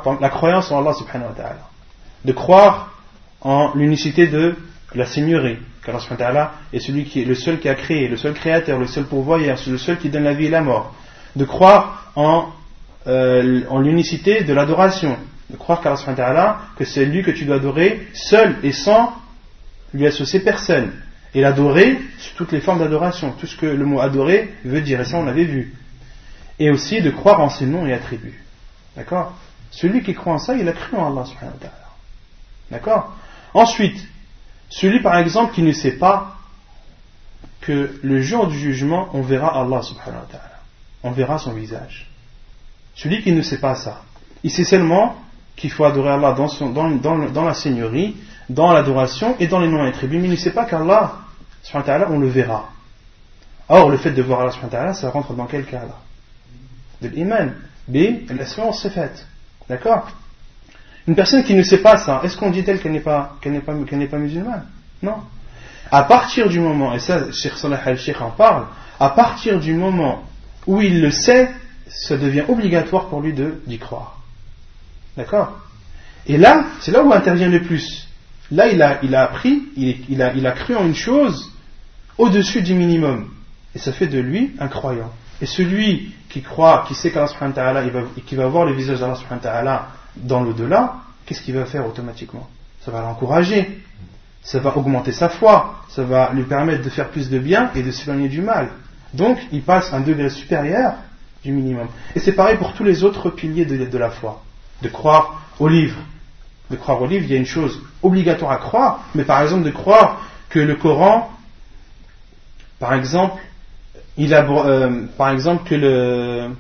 S1: Par exemple, la croyance en Allah subhanahu wa ta'ala. De croire en l'unicité de la seigneurie, qu'Allah subhanahu wa ta'ala est celui qui est le seul qui a créé, le seul créateur, le seul pourvoyeur, le seul qui donne la vie et la mort. De croire en Euh, en l'unicité de l'adoration, de croire qu'Allah subhanahu wa ta'ala, que c'est lui que tu dois adorer seul et sans lui associer personne, et l'adorer sur toutes les formes d'adoration, tout ce que le mot adorer veut dire, et ça on l'avait vu, et aussi de croire en ses noms et attributs. D'accord ? Celui qui croit en ça, il a cru en Allah subhanahu wa ta'ala. D'accord ? Ensuite, celui par exemple qui ne sait pas que le jour du jugement on verra Allah subhanahu wa ta'ala, on verra son visage. Celui qui ne sait pas ça, il sait seulement qu'il faut adorer Allah dans, son, dans, dans, dans la seigneurie, dans l'adoration et dans les noms et attributs, mais il ne sait pas qu'Allah, subhanahu wa ta'ala, on le verra. Or, le fait de voir Allah, subhanahu wa ta'ala, ça rentre dans quel cas là ? De l'iman, bi al-asma wa sifat. D'accord ? Une personne qui ne sait pas ça, est-ce qu'on dit elle qu'elle n'est pas, qu'elle n'est pas, qu'elle n'est pas musulmane ? Non. À partir du moment, et ça, Cheikh Salah al-Sheikh en parle, à partir du moment où il le sait, ça devient obligatoire pour lui de, d'y croire. D'accord ? Et là, c'est là où intervient le plus. Là, il a, il a appris, il, il, a, il a cru en une chose au-dessus du minimum. Et ça fait de lui un croyant. Et celui qui croit, qui sait qu'Allah subhanahu wa ta'ala, il va, qui va voir le visage d'Allah subhanahu wa ta'ala dans l'au-delà, qu'est-ce qu'il va faire automatiquement ? Ça va l'encourager. Ça va augmenter sa foi. Ça va lui permettre de faire plus de bien et de s'éloigner du mal. Donc, il passe à un degré supérieur du minimum. Et c'est pareil pour tous les autres piliers de, de la foi. De croire au livre. De croire au livre, il y a une chose obligatoire à croire, mais par exemple de croire que le Coran, par exemple, il a, euh, par exemple que le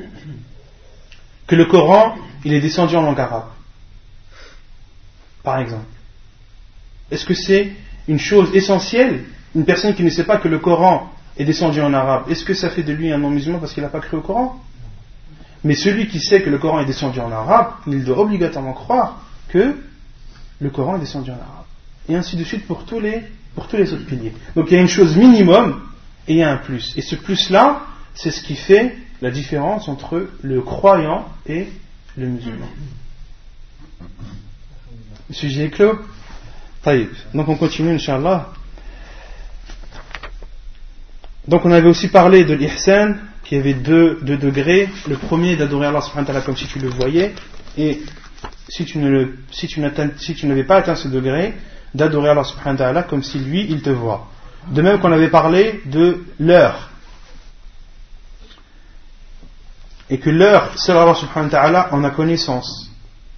S1: que le Coran, il est descendu en langue arabe. Par exemple. Est-ce que c'est une chose essentielle, une personne qui ne sait pas que le Coran est descendu en arabe, est-ce que ça fait de lui un non-musulman parce qu'il n'a pas cru au Coran ? Mais celui qui sait que le Coran est descendu en arabe, il doit obligatoirement croire que le Coran est descendu en arabe. Et ainsi de suite pour tous les, pour tous les autres piliers. Donc il y a une chose minimum et il y a un plus. Et ce plus-là, c'est ce qui fait la différence entre le croyant et le musulman. Le sujet est clos ? Taïb. Donc on continue, Inch'Allah. Donc on avait aussi parlé de l'ihsan, qui avait deux, deux degrés. Le premier, d'adorer Allah subhanahu wa ta'ala comme si tu le voyais, et si tu, ne le, si, tu si tu n'avais pas atteint ce degré, d'adorer Allah subhanahu wa ta'ala comme si lui, il te voit. De même qu'on avait parlé de l'heure. Et que l'heure, seul Allah subhanahu wa ta'ala en a connaissance.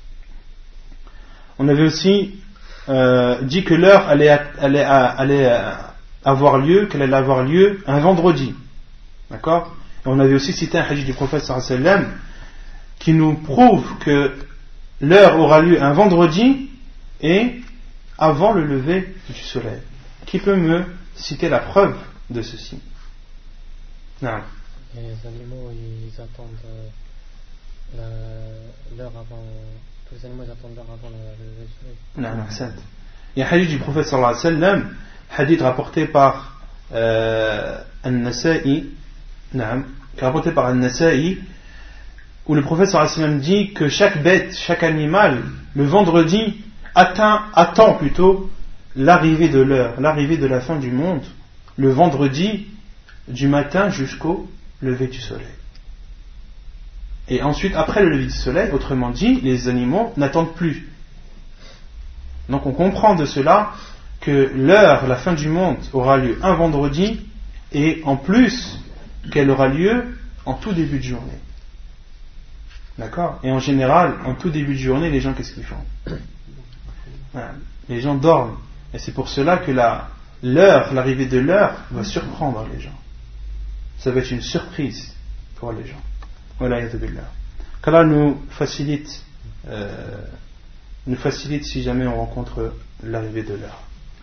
S1: On avait aussi euh, dit que l'heure allait, allait, allait avoir lieu, qu'elle allait avoir lieu un vendredi. D'accord? Et on avait aussi cité un hadith du prophète sallallahu alayhi wa sallam qui nous prouve que l'heure aura lieu un vendredi et avant le lever du soleil. Qui peut me citer la preuve de ceci? Non.
S5: Et les animaux, ils attendent euh, la, l'heure avant. Tous les animaux ils attendent l'heure avant le lever du soleil.
S1: Non, non, c'est. Il y a un hadith du prophète sallallahu alayhi wa sallam, hadith rapporté par euh, An-Nasa'i, non, rapporté par An-Nasa'i, où le prophète sallallahu alayhi wa sallam dit que chaque bête, chaque animal, le vendredi, atteint, attend plutôt l'arrivée de l'heure, l'arrivée de la fin du monde, le vendredi, du matin jusqu'au lever du soleil. Et ensuite, après le lever du soleil, autrement dit, les animaux n'attendent plus. Donc on comprend de cela que l'heure, la fin du monde, aura lieu un vendredi, et en plus qu'elle aura lieu en tout début de journée. D'accord? Et en général, en tout début de journée, les gens, qu'est-ce qu'ils font? Voilà. Les gens dorment. Et c'est pour cela que la, l'heure, l'arrivée de l'heure va surprendre les gens. Ça va être une surprise pour les gens. Voilà, yadoubillah. Qu'Allah nous facilite, euh, nous facilite si jamais on rencontre l'arrivée de l'heure.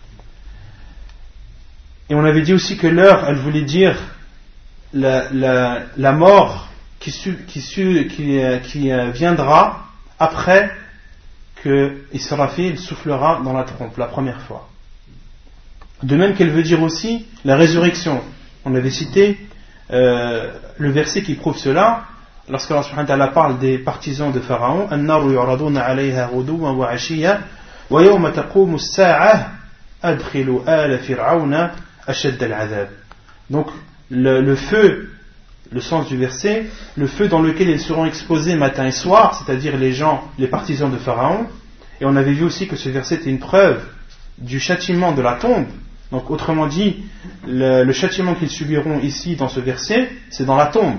S1: Et on avait dit aussi que l'heure, elle voulait dire la, la, la mort qui, su, qui, su, qui, qui viendra après que Israfil soufflera dans la trompe la première fois. De même qu'elle veut dire aussi la résurrection. On avait cité euh, le verset qui prouve cela lorsque Allah subhanahu wa ta'ala parle des partisans de Pharaon. An-naru yu'raduna 'alayha ghuduwan wa 'ashiyyan wa yawma taqumu as-sa'ah adkhilu ala fir'auna ashadda al-'adhab. Donc le, le feu, le sens du verset, le feu dans lequel ils seront exposés matin et soir, c'est-à-dire les gens, les partisans de Pharaon. Et on avait vu aussi que ce verset était une preuve du châtiment de la tombe. Donc autrement dit, le, le châtiment qu'ils subiront ici dans ce verset, c'est dans la tombe.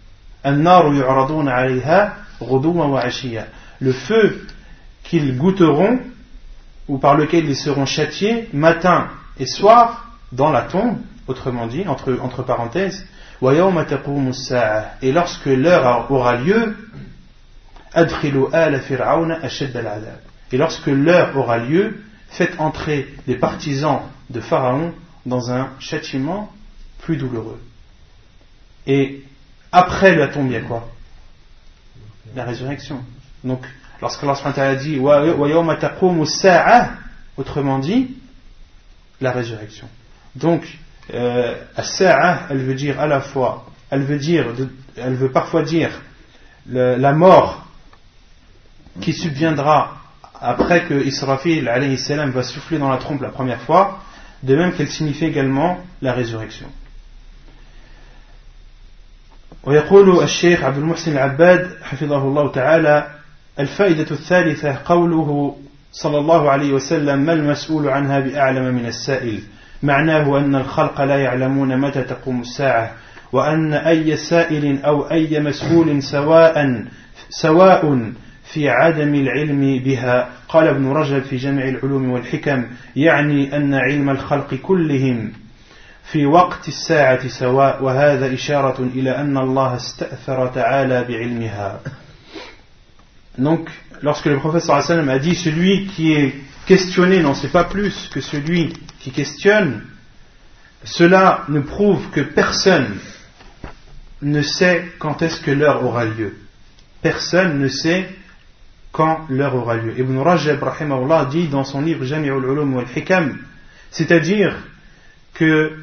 S1: Le feu qu'ils goûteront, ou par lequel ils seront châtiés, matin et soir, dans la tombe, autrement dit, entre, entre parenthèses, et lorsque l'heure aura lieu, et lorsque l'heure aura lieu, faites entrer les partisans de Pharaon dans un châtiment plus douloureux. Et après la tombe, il y a quoi? La résurrection. Donc, lorsque Allah subhanahu wa ta'ala dit wa yawma taqumu as-sa'a, autrement dit, la résurrection. Donc, euh, as-sa'a, elle veut dire à la fois, elle veut dire, elle veut parfois dire le, la mort qui subviendra après que Israfil alayhi salam va souffler dans la trompe la première fois, de même qu'elle signifie également la résurrection. ويقول الشيخ عبد المحسن العباد حفظه الله تعالى: الفائدة الثالثة قوله صلى الله عليه وسلم: ما المسؤول عنها بأعلم من السائل. معناه أن الخلق لا يعلمون متى تقوم الساعة، وأن أي سائل أو أي مسؤول سواء سواء في عدم العلم بها. قال ابن رجب في جمع العلوم والحكم: يعني أن علم الخلق كلهم في وقت الساعة سواء، وهذا إشارة إلى أن الله استأثر تعالى بعلمها. Donc, lorsque le prophète sallallahu alayhi wa sallam a dit celui qui est questionné n'en sait pas plus que celui qui questionne, cela nous prouve que personne ne sait quand est-ce que l'heure aura lieu. Personne ne sait quand l'heure aura lieu. Ibn Rajab rahimahullah dit dans son livre Jami'ul Ulum wal Hikam, c'est-à-dire que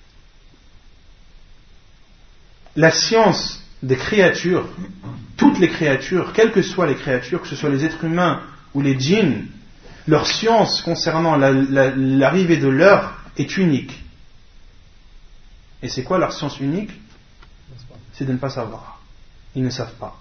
S1: la science des créatures, toutes les créatures, quelles que soient les créatures, que ce soit les êtres humains ou les djinns, leur science concernant la, la, l'arrivée de l'heure est unique. Et c'est quoi leur science unique? C'est de ne pas savoir. Ils ne savent pas.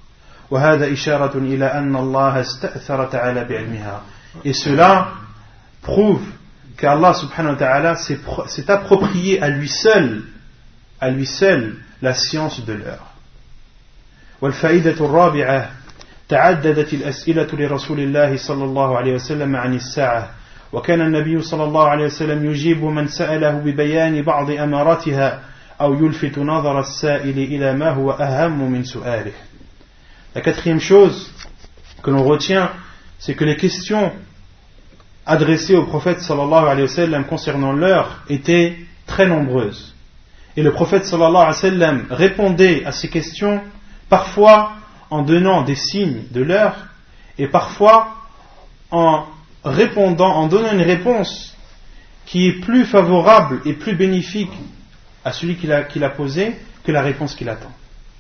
S1: Et cela prouve qu'Allah subhanahu wa ta'ala s'est, s'est approprié à lui seul, à lui seul, la science de l'heure. والفائدة الرابعة: تعددت الأسئلة لرسول الله صلى الله عليه وسلم عن الساعة، وكان النبي صلى الله عليه وسلم يجيب من سأله ببيان بعض أماراتها أو يلفت نظر السائل إلى ما هو أهم من سؤاله. La quatrième chose que l'on retient, c'est que les questions adressées au prophète sallallahu alayhi wa sallam concernant l'heure étaient très nombreuses. Et le prophète sallallahu alayhi wa sallam répondait à ces questions parfois en donnant des signes de l'heure et parfois en répondant, en donnant une réponse qui est plus favorable et plus bénéfique à celui qui l'a, qui l'a posé que la réponse qu'il attend.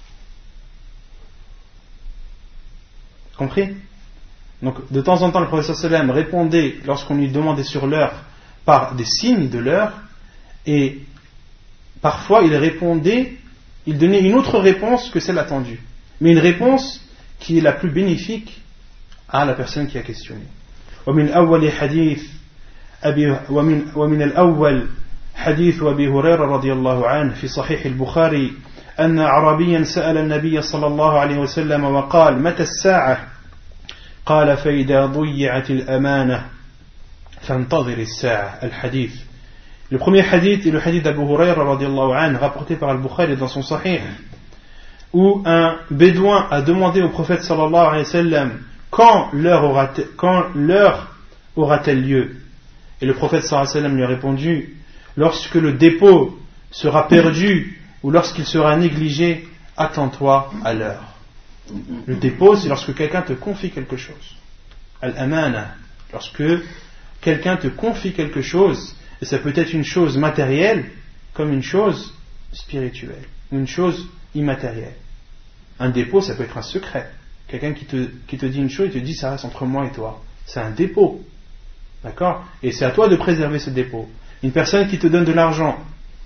S1: Compris? Donc de temps en temps le prophète sallallahu alayhi wa sallam répondait lorsqu'on lui demandait sur l'heure par des signes de l'heure, et parfois il répondait, il donnait une autre réponse que celle attendue, mais une réponse qui est la plus bénéfique à la personne qui a questionné. ومن أول حديث أبي ومن ومن الأول حديث أبي هريرة رضي الله عنه في صحيح البخاري أن أعرابيا سأل النبي صلى الله عليه وسلم وقال متى الساعة؟ قال فإذا ضيعت الأمانة فانتظر الساعة. الحديث. Le premier hadith est le hadith d'Abu Hurayra radiallahu anhu, rapporté par Al-Bukhari dans son Sahih, où un bédouin a demandé au prophète sallallahu alayhi wa sallam quand l'heure aura-t-elle, quand l'heure aura-t-elle lieu. Et le prophète sallallahu alayhi wa sallam lui a répondu lorsque le dépôt sera perdu ou lorsqu'il sera négligé, attends-toi à l'heure. Le dépôt, c'est lorsque quelqu'un te confie quelque chose. Al-amana, lorsque quelqu'un te confie quelque chose, et ça peut être une chose matérielle comme une chose spirituelle, ou une chose immatérielle. Un dépôt, ça peut être un secret. Quelqu'un qui te, qui te dit une chose, il te dit ça reste entre moi et toi. C'est un dépôt. D'accord? Et c'est à toi de préserver ce dépôt. Une personne qui te donne de l'argent,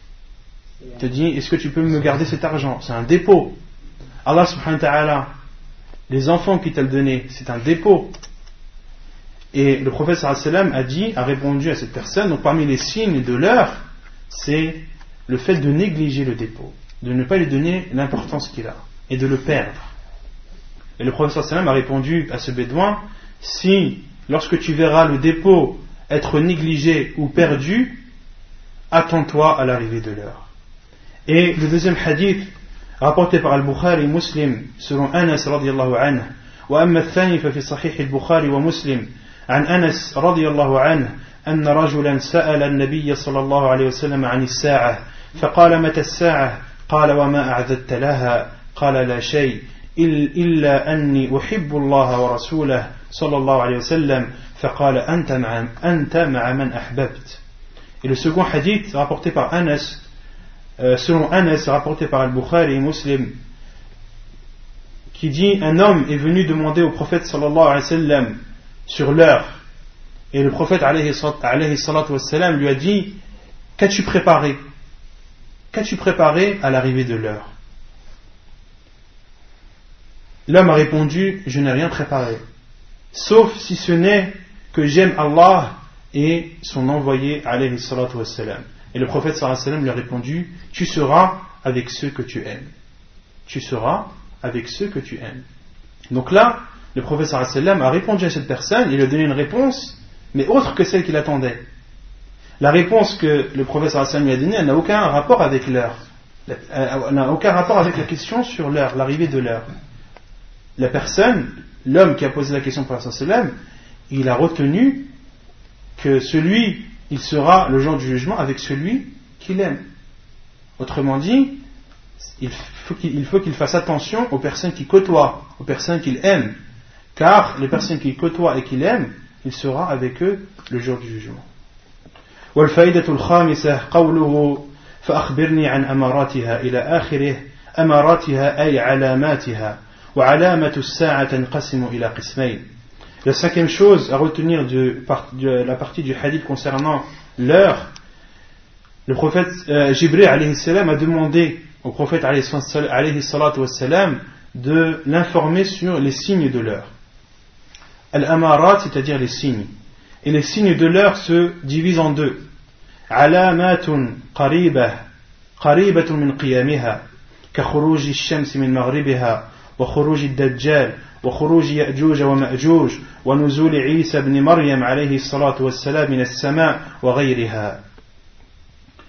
S1: te dit est-ce que tu peux me garder cet argent? C'est un dépôt. Allah subhanahu wa ta'ala, les enfants qu'il t'a donné, c'est un dépôt. Et le prophète sallallahu alayhi wa sallam a dit, a répondu à cette personne, donc parmi les signes de l'heure, c'est le fait de négliger le dépôt, de ne pas lui donner l'importance qu'il a, et de le perdre. Et le prophète sallallahu alayhi wa sallam a répondu à ce bédouin, si, lorsque tu verras le dépôt être négligé ou perdu, attends-toi à l'arrivée de l'heure. Et le deuxième hadith, rapporté par Al-Bukhari et Muslim, selon Anas radiallahu anhu, وأما الثاني ففي صحيح البخاري ومسلم عن أنس رضي الله عنه أن رجلا سأل النبي صلى الله عليه وسلم عن الساعة فقال متى الساعة؟ قال وما أعددت لها؟ قال لا شيء إلا أني أحب الله ورسوله صلى الله عليه وسلم فقال أنت مع أنت مع من أحببت. Et le second hadith rapporté par Anas, euh, selon Anas, rapporté par Al-Bukhari et Muslim, qui dit un homme est venu demander au prophète sallallahu alayhi wa sallam sur l'heure, et le prophète alayhi salatu wa sallam lui a dit qu'as-tu préparé qu'as-tu préparé à l'arrivée de l'heure? L'homme a répondu je n'ai rien préparé, sauf si ce n'est que j'aime Allah et son envoyé alayhi salatu wa sallam. Et le prophète sallallahu alayhi wa sallam lui a répondu tu seras avec ceux que tu aimes, tu seras avec ceux que tu aimes. Donc là, le prophète sallallahu alayhi wa sallam a répondu à cette personne, il lui a donné une réponse, mais autre que celle qu'il attendait. La réponse que le prophète sallallahu alayhi wa sallam lui a donnée, elle n'a aucun rapport avec l'heure. Elle n'a aucun rapport avec la question sur l'heure, l'arrivée de l'heure. La personne, l'homme qui a posé la question pour le prophète sallallahu alayhi wa sallam, il a retenu que celui, il sera le jour du jugement avec celui qu'il aime. Autrement dit, il faut qu'il, il faut qu'il fasse attention aux personnes qu'il côtoie, aux personnes qu'il aime, car les personnes qu'il côtoie et qu'il aime, il sera avec eux le jour du jugement. والفائدة الخامسة قوله فأخبرني عن أماراتها إلى آخره. أماراتها أي علاماتها وعلامة الساعة تنقسم إلى قسمين. La cinquième chose à retenir de, de la partie du hadith concernant l'heure, le prophète euh, Jibril alayhi salam a demandé au prophète alayhi salatu wa salam de l'informer sur les signes de l'heure. Al-amarat, c'est-à-dire les signes. Et les signes de l'heure se divisent en deux. Alamatun qaribah, qaribatun min qiyamiha, ka khuruji ash-shams min maghribiha, wa khuruji ad-dajjal, wa khuruji ya'juj wa ma'juj, wa nuzul Isa ibn Maryam alayhi salatu wa salam min as-sama' wa ghayriha.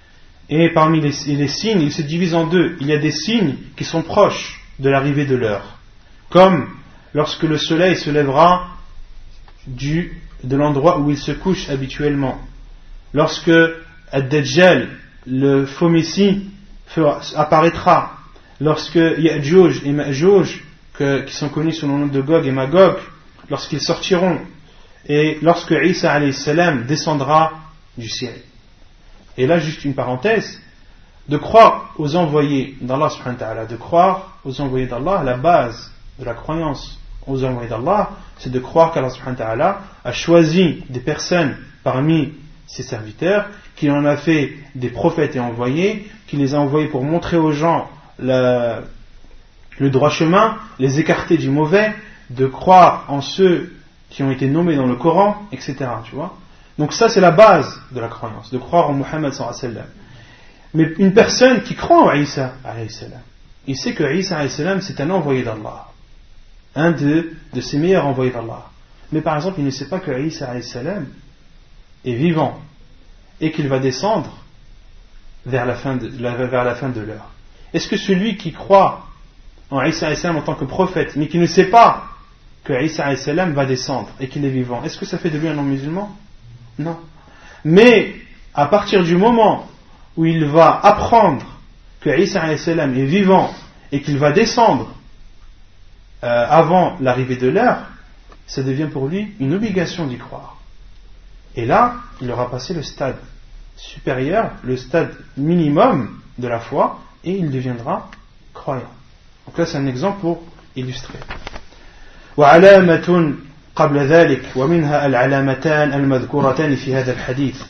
S1: Et parmi les, les signes, il se divise en deux. Il y a des signes qui sont proches de l'arrivée de l'heure, comme lorsque le soleil se lèvera du, de l'endroit où il se couche habituellement, lorsque Ad-Dajjal, le faux messie, apparaîtra, lorsque Ya'juj et Ma'juj, que, qui sont connus sous le nom de Gog et Magog, lorsqu'ils sortiront, et lorsque Isa alayhi salam descendra du ciel. Et là, juste une parenthèse, de croire aux envoyés d'Allah subhanahu wa ta'ala, de croire aux envoyés d'Allah, la base de la croyance aux envoyés d'Allah, c'est de croire qu'Allah subhanahu wa ta'ala a choisi des personnes parmi ses serviteurs, qu'il en a fait des prophètes et envoyés, qu'il les a envoyés pour montrer aux gens la, le droit chemin, les écarter du mauvais, de croire en ceux qui ont été nommés dans le Coran, et cetera. Tu vois ? Donc ça, c'est la base de la croyance, de croire en Muhammad sallallahu alayhi wa sallam. Mais une personne qui croit en Isa alayhi salam, il sait que Isa alayhi salam, c'est un envoyé d'Allah, un de, de ses meilleurs envoyés d'Allah. Mais par exemple, il ne sait pas que Isa alayhi salam est vivant et qu'il va descendre vers la fin de, vers la fin de l'heure. Est-ce que celui qui croit en Isa alayhi salam en tant que prophète, mais qui ne sait pas que Isa alayhi salam va descendre et qu'il est vivant, est-ce que ça fait de lui un non-musulman ? Non. Mais à partir du moment où il va apprendre que Isa alayhi salam est vivant et qu'il va descendre euh, avant l'arrivée de l'heure, ça devient pour lui une obligation d'y croire. Et là, il aura passé le stade supérieur, le stade minimum de la foi, et il deviendra croyant. Donc là, c'est un exemple pour illustrer. وعلامة قبل ذلك ومنها العلامتان المذكورتان في هذا الحديث.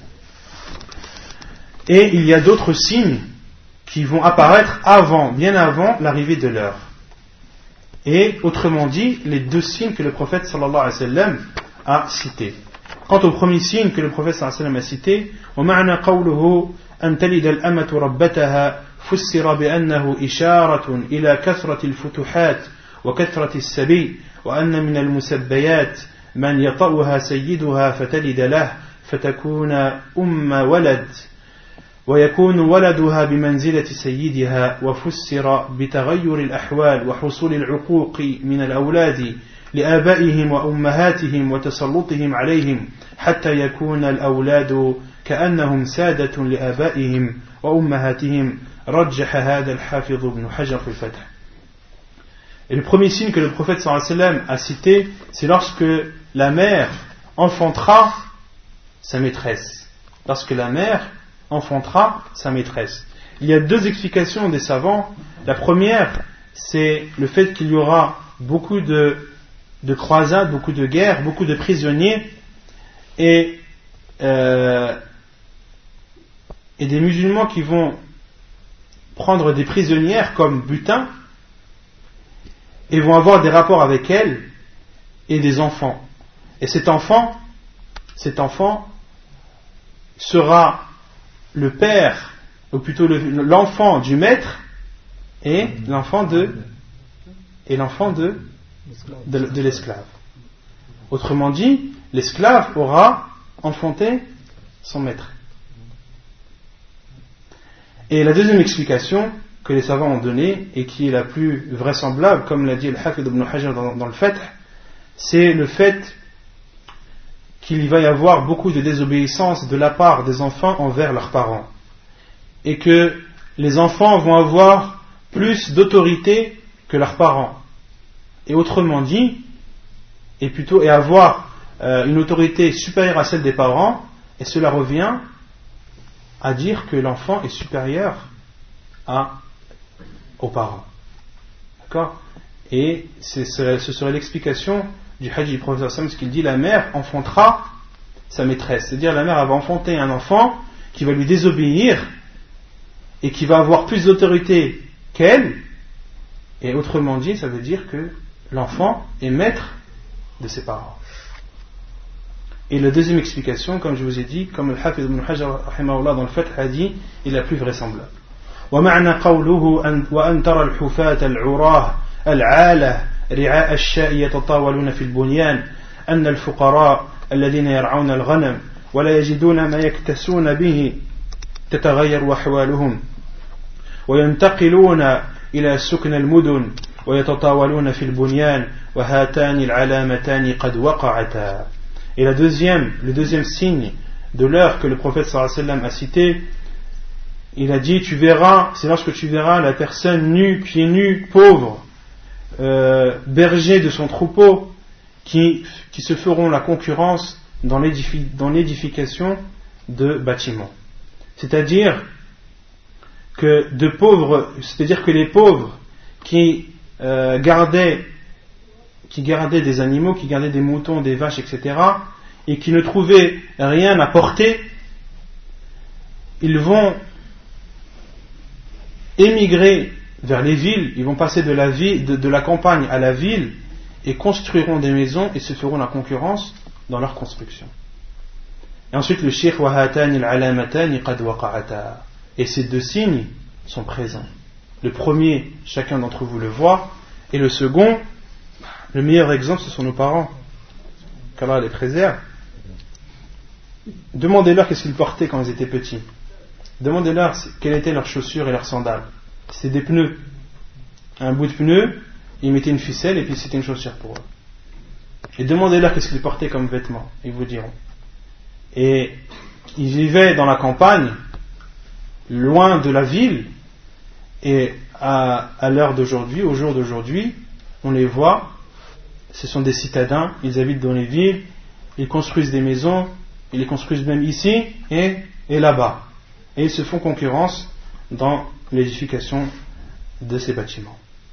S1: Et il y a d'autres signes qui vont apparaître avant, bien avant l'arrivée de l'heure. Et autrement dit, les deux signes que le prophète sallallahu alayhi wa sallam a cités. Quant au premier signe que le prophète sallallahu alayhi wa sallam a cité, ومعنى قوله أن تلد الأمة ربتها فسر بأنه إشارة إلى كثرة الفتوحات وكثرة السبي وأن من المسبيات من يطأها سيدها فتلد له فتكون أم ولد ويكون ولدها بمنزلة سيدها وفسر بتغير الأحوال وحصول العقوق من الأولاد لآبائهم وأمهاتهم وتسلطهم عليهم حتى يكون الأولاد كأنهم سادة لآبائهم وأمهاتهم رجح هذا الحافظ ابن حجر في الفتح. Et le premier signe que le prophète sallallahu alayhi wa sallam a cité, c'est lorsque la mère enfantera sa maîtresse. Lorsque la mère enfantera sa maîtresse. Il y a deux explications des savants. La première, c'est le fait qu'il y aura beaucoup de, de croisades, beaucoup de guerres, beaucoup de prisonniers et, euh, et des musulmans qui vont prendre des prisonnières comme butin et vont avoir des rapports avec elles et des enfants. Et cet enfant, cet enfant sera le père, ou plutôt le, l'enfant du maître et l'enfant de et l'enfant de, de, de l'esclave. Autrement dit, l'esclave aura enfanté son maître. Et la deuxième explication que les savants ont donnée et qui est la plus vraisemblable, comme l'a dit le Hafid ibn Hajar dans, dans le Fath, c'est le fait qu'il va y avoir beaucoup de désobéissance de la part des enfants envers leurs parents et que les enfants vont avoir plus d'autorité que leurs parents, et autrement dit, et plutôt et avoir euh, une autorité supérieure à celle des parents, et cela revient à dire que l'enfant est supérieur à, aux parents. D'accord ? Et c'est, ce serait l'explication du hadith du prophète sallallahu alayhi wa sallam, ce qu'il dit, la mère enfantera sa maîtresse. C'est-à-dire la mère va enfanter un enfant qui va lui désobéir et qui va avoir plus d'autorité qu'elle. Et autrement dit, ça veut dire que l'enfant est maître de ses parents. Et la deuxième explication, comme je vous ai dit, comme le Hafiz ibn Hajar rahimahullah dans le Fath a dit, est la plus vraisemblable. ومعنى قوله أن وأن ترى الحفاة العراه العالة رعاء الشاء يتطاولون في البنيان أن الفقراء الذين يرعون الغنم ولا يجدون ما يكتسون به تتغير أحوالهم وينتقلون إلى سكن المدن ويتطاولون في البنيان وهاتان العلامتان قد وقعتا. Et la deuxième, le deuxième signe de l'heure que le prophète sallallahu alayhi wa sallam a cité, il a dit, tu verras, c'est lorsque tu verras la personne nue, pieds nus, pauvre, euh, berger de son troupeau, qui, qui se feront la concurrence dans, l'édifi- dans l'édification de bâtiments. C'est-à-dire que de pauvres, c'est-à-dire que les pauvres qui euh, gardaient, qui gardaient des animaux, qui gardaient des moutons, des vaches, et cetera, et qui ne trouvaient rien à porter, ils vont émigrer vers les villes, ils vont passer de la, ville, de, de la campagne à la ville et construiront des maisons et se feront la concurrence dans leur construction. Et ensuite le Cheikh Wahatan al-alamatani qad waqa'ata. Et ces deux signes sont présents. Le premier, chacun d'entre vous le voit, et le second, le meilleur exemple, ce sont nos parents. Qu'Allah les préserve. Demandez-leur qu'est-ce qu'ils portaient quand ils étaient petits. Demandez-leur quelles étaient leurs chaussures et leurs sandales. C'était des pneus. Un bout de pneu, ils mettaient une ficelle et puis c'était une chaussure pour eux. Et demandez-leur qu'est-ce qu'ils portaient comme vêtements. Ils vous diront. Et ils vivaient dans la campagne, loin de la ville, et à, à l'heure d'aujourd'hui, au jour d'aujourd'hui, on les voit, ce sont des citadins, ils habitent dans les villes, ils construisent des maisons, ils les construisent même ici et, et là-bas. Et ils se font concurrence dans l'édification de ces bâtiments.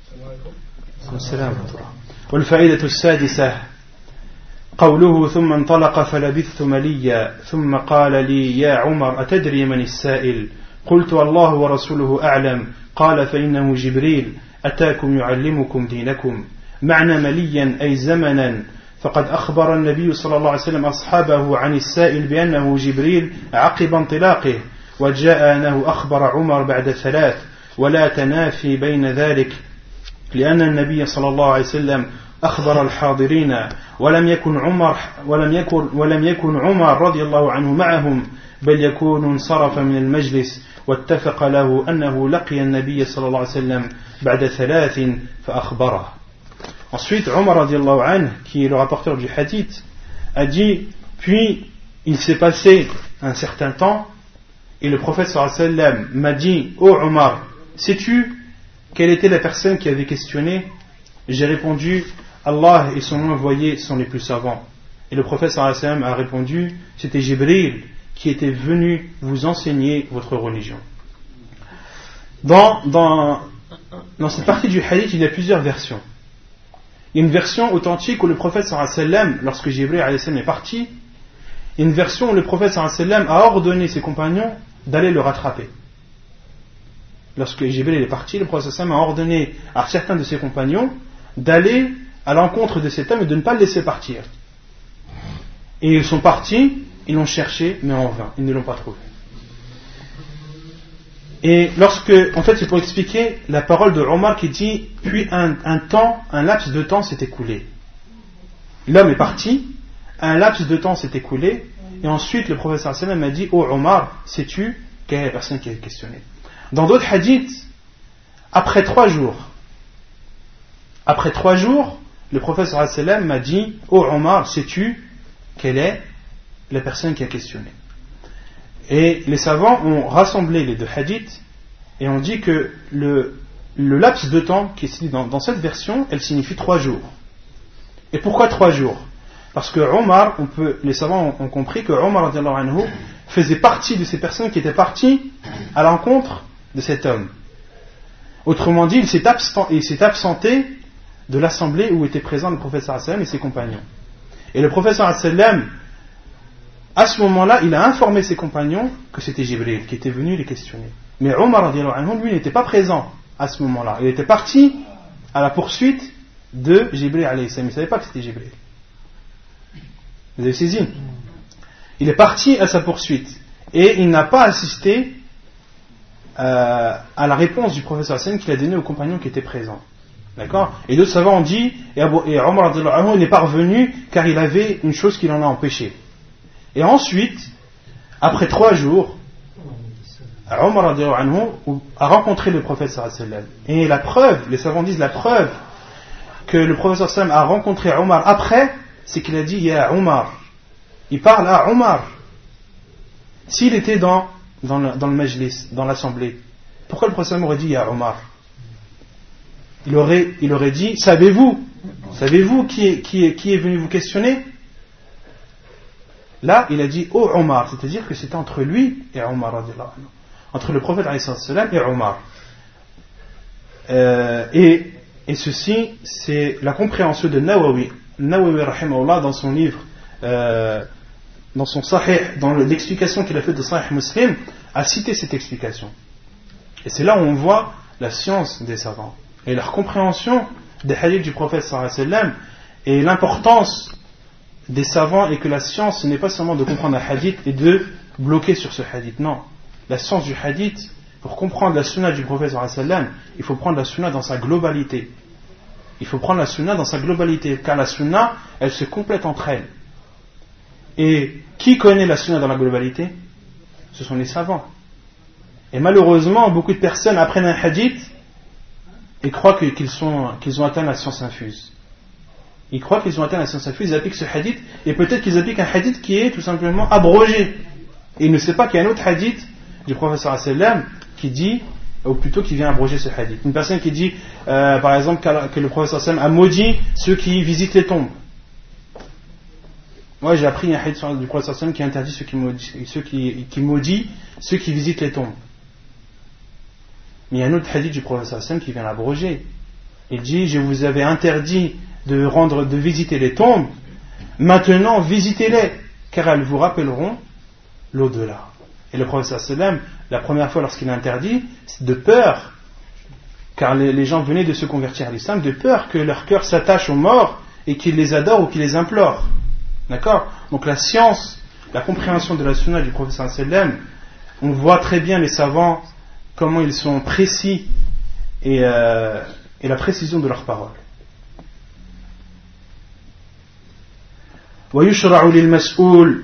S1: والفائدة السادسة قوله ثم انطلق فلبثت مليا ثم قال لي يا عمر أتدري من السائل قلت الله ورسوله أعلم قال فإنه جبريل أتاكم يعلمكم دينكم معنى مليا أي زمنا فقد أخبر النبي صلى الله عليه وسلم أصحابه عن السائل بأنه جبريل عقب انطلاقه وجاء أنه أخبر عمر بعد ثلاث ولا تنافي بين ذلك لأن النبي صلى الله عليه وسلم أخبر الحاضرين ولم يكن عمر ولم يكن ولم يكن عمر رضي الله عنه معهم بل يكون انصرف من المجلس واتفق له أنه لقي النبي صلى الله عليه وسلم بعد ثلاث فأخبره. Ensuite, Omar radiallahu anhu, qui est le rapporteur du hadith, a dit, puis il s'est passé un certain temps, et le prophète sallallahu alayhi wa sallam m'a dit, ô oh Omar, sais-tu quelle était la personne qui avait questionné? J'ai répondu, Allah et son envoyé sont les plus savants. Et le prophète sallallahu alayhi wa sallam a répondu, c'était Jibril qui était venu vous enseigner votre religion. Dans, dans, dans cette partie du hadith, il y a plusieurs versions. Il y a une version authentique où le prophète sallallahu alayhi wa sallam, lorsque Jibril alayhi salam est parti, il y a une version où le prophète sallallahu alayhi wa sallam a ordonné ses compagnons d'aller le rattraper. Lorsque Jibril est parti, le prophète sallallahu alayhi wa sallam a ordonné à certains de ses compagnons d'aller à l'encontre de cet homme et de ne pas le laisser partir. Et ils sont partis, ils l'ont cherché, mais en vain, ils ne l'ont pas trouvé. Et lorsque, en fait, c'est pour expliquer la parole de Omar qui dit, puis un, un temps, un laps de temps s'est écoulé. L'homme est parti, un laps de temps s'est écoulé, et ensuite le prophète sallam a dit, ô oh Omar, sais-tu quelle est la personne qui a questionné? Dans d'autres hadiths, après trois jours, après trois jours, le prophète sallam m'a dit, ô oh Omar, sais-tu quelle est la personne qui a questionné? Et les savants ont rassemblé les deux hadiths et ont dit que le, le laps de temps qui est cité dans, dans cette version, elle signifie trois jours. Et pourquoi trois jours? Parce que Omar, on peut, les savants ont, ont compris que Omar radiallahu anhu faisait partie de ces personnes qui étaient parties à l'encontre de cet homme. Autrement dit, il s'est, absent, il s'est absenté de l'assemblée où étaient présents le prophète sallallahu alayhi wa sallam et ses compagnons. Et le prophète sallallahu alayhi wa sallam, à ce moment-là, il a informé ses compagnons que c'était Jibril qui était venu les questionner. Mais Omar radiallahu anhu, lui, n'était pas présent à ce moment-là. Il était parti à la poursuite de Jibril alayhi salam. Il ne savait pas que c'était Jibril. Vous avez saisi? Il est parti à sa poursuite et il n'a pas assisté euh, à la réponse du prophète sallallahu alayhi wa sallam qu'il a donnée aux compagnons qui étaient présents. D'accord? Et d'autres savants ont dit, et, Abu, et Omar radiallahu anhu n'est pas revenu car il avait une chose qui l'en a empêché. Et ensuite, après trois jours, Omar radiallahu anhu a rencontré le prophète sallallahu alayhi wa sallam. Et la preuve, les savants disent la preuve que le prophète sallallahu alayhi wa sallam a rencontré Omar après, c'est qu'il a dit Ya Omar. Il parle à Omar. S'il était dans, dans, le, dans le majlis, dans l'assemblée, pourquoi le prophète sallallahu alayhi wa sallam aurait dit Ya Omar? Il aurait, il aurait dit Savez-vous Savez-vous qui est, qui, est, qui est venu vous questionner? Là, il a dit Oh Omar, c'est-à-dire que c'était entre lui et Omar radiallahu anhu. Entre le prophète alayhi salam et Omar. Euh, et, et ceci, c'est la compréhension de Nawawi. Nawawi rahimahullah, dans son livre, euh, dans son Sahih, dans l'explication qu'il a faite de Sahih Muslim, a cité cette explication. Et c'est là où on voit la science des savants et leur compréhension des hadiths du prophète sallallahu alayhi wa sallam et l'importance des savants, et que la science ce n'est pas seulement de comprendre un hadith et de bloquer sur ce hadith. Non, la science du hadith, pour comprendre la sunna du prophète sallallahu alayhi wa sallam, il faut prendre la sunna dans sa globalité. Il faut prendre la sunna dans sa globalité, car la sunna, elle se complète entre elles. Et qui connaît la sunna dans la globalité? Ce sont les savants. Et malheureusement, beaucoup de personnes apprennent un hadith et croient qu'ils, sont, qu'ils ont atteint la science infuse. Ils croient qu'ils ont atteint la science infuse, ils appliquent ce hadith, et peut-être qu'ils appliquent un hadith qui est tout simplement abrogé. Et ils ne savent pas qu'il y a un autre hadith du prophète sallallahu alayhi wa sallam qui dit, ou plutôt qui vient abroger ce hadith. Une personne qui dit, euh, par exemple, que le prophète sallallahu alayhi wa sallam a maudit ceux qui visitent les tombes. Moi, j'ai appris un hadith du prophète sallallahu alayhi wa sallam qui interdit ceux qui maudit, ceux qui, qui maudit ceux qui visitent les tombes. Mais il y a un autre hadith du prophète sallallahu alayhi wa sallam qui vient l'abroger. Il dit, je vous avais interdit de rendre, de visiter les tombes, maintenant visitez-les, car elles vous rappelleront l'au-delà. Et le prophète sallallahu alayhi wa sallam, la première fois lorsqu'il a interdit, c'est de peur, car les, les gens venaient de se convertir à l'islam, de peur que leur cœur s'attache aux morts et qu'ils les adorent ou qu'ils les implorent. D'accord? Donc la science, la compréhension de la sunna du prophète sallallahu alayhi wa sallam, on voit très bien les savants, comment ils sont précis et, euh, et la précision de leurs paroles. ويشرع للمسؤول.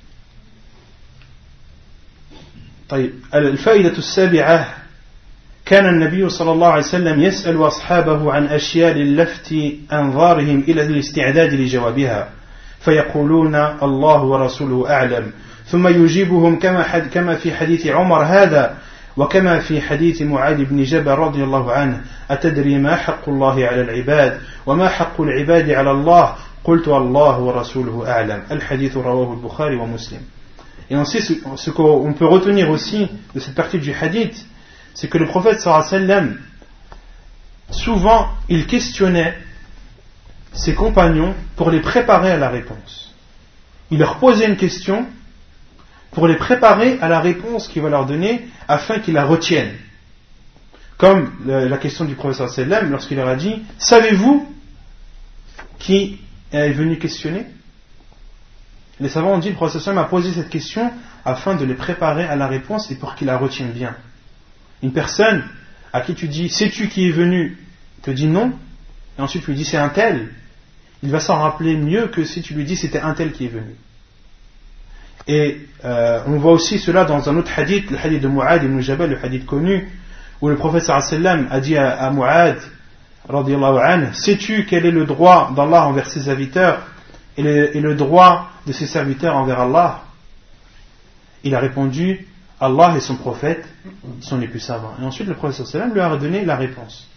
S1: طيب الفائدة السابعة كان النبي صلى الله عليه وسلم يسأل أصحابه عن أشياء للفت أنظارهم إلى الاستعداد لجوابها فيقولون الله ورسوله أعلم ثم يجيبهم كما كما في حديث عمر هذا وكما في حديث معاذ بن جبل رضي الله عنه أتدري ما حق الله على العباد وما حق العباد على الله قلت الله ورسوله أعلم الحديث رواه البخاري ومسلم. Et on sait ce, ce qu'on peut retenir aussi de cette partie du hadith, c'est que le prophète sallallahu alayhi wa sallam, souvent il questionnait ses compagnons pour les préparer à la réponse. Il leur posait une question pour les préparer à la réponse qu'il va leur donner afin qu'ils la retiennent. Comme la question du prophète sallallahu alayhi wa sallam lorsqu'il leur a dit « Savez-vous qui est venu questionner ?» Les savants ont dit le prophète sallallahu alayhi wa sallam a posé cette question afin de les préparer à la réponse et pour qu'ils la retiennent bien. Une personne à qui tu dis « Sais-tu qui est venu ?» te dit non, et ensuite tu lui dis « C'est un tel », il va s'en rappeler mieux que si tu lui dis « C'était un tel qui est venu ». Et euh, on voit aussi cela dans un autre hadith, le hadith de Mu'ad ibn Jabal, le hadith connu, où le prophète sallallahu alayhi wa sallam a dit à, à Mu'ad radiyallahu anhu, sais-tu quel est le droit d'Allah envers ses serviteurs et le, et le droit de ses serviteurs envers Allah? Il a répondu, Allah et son prophète sont les plus savants. Et ensuite le prophète sallallahu alayhi wa sallam lui a donné la réponse.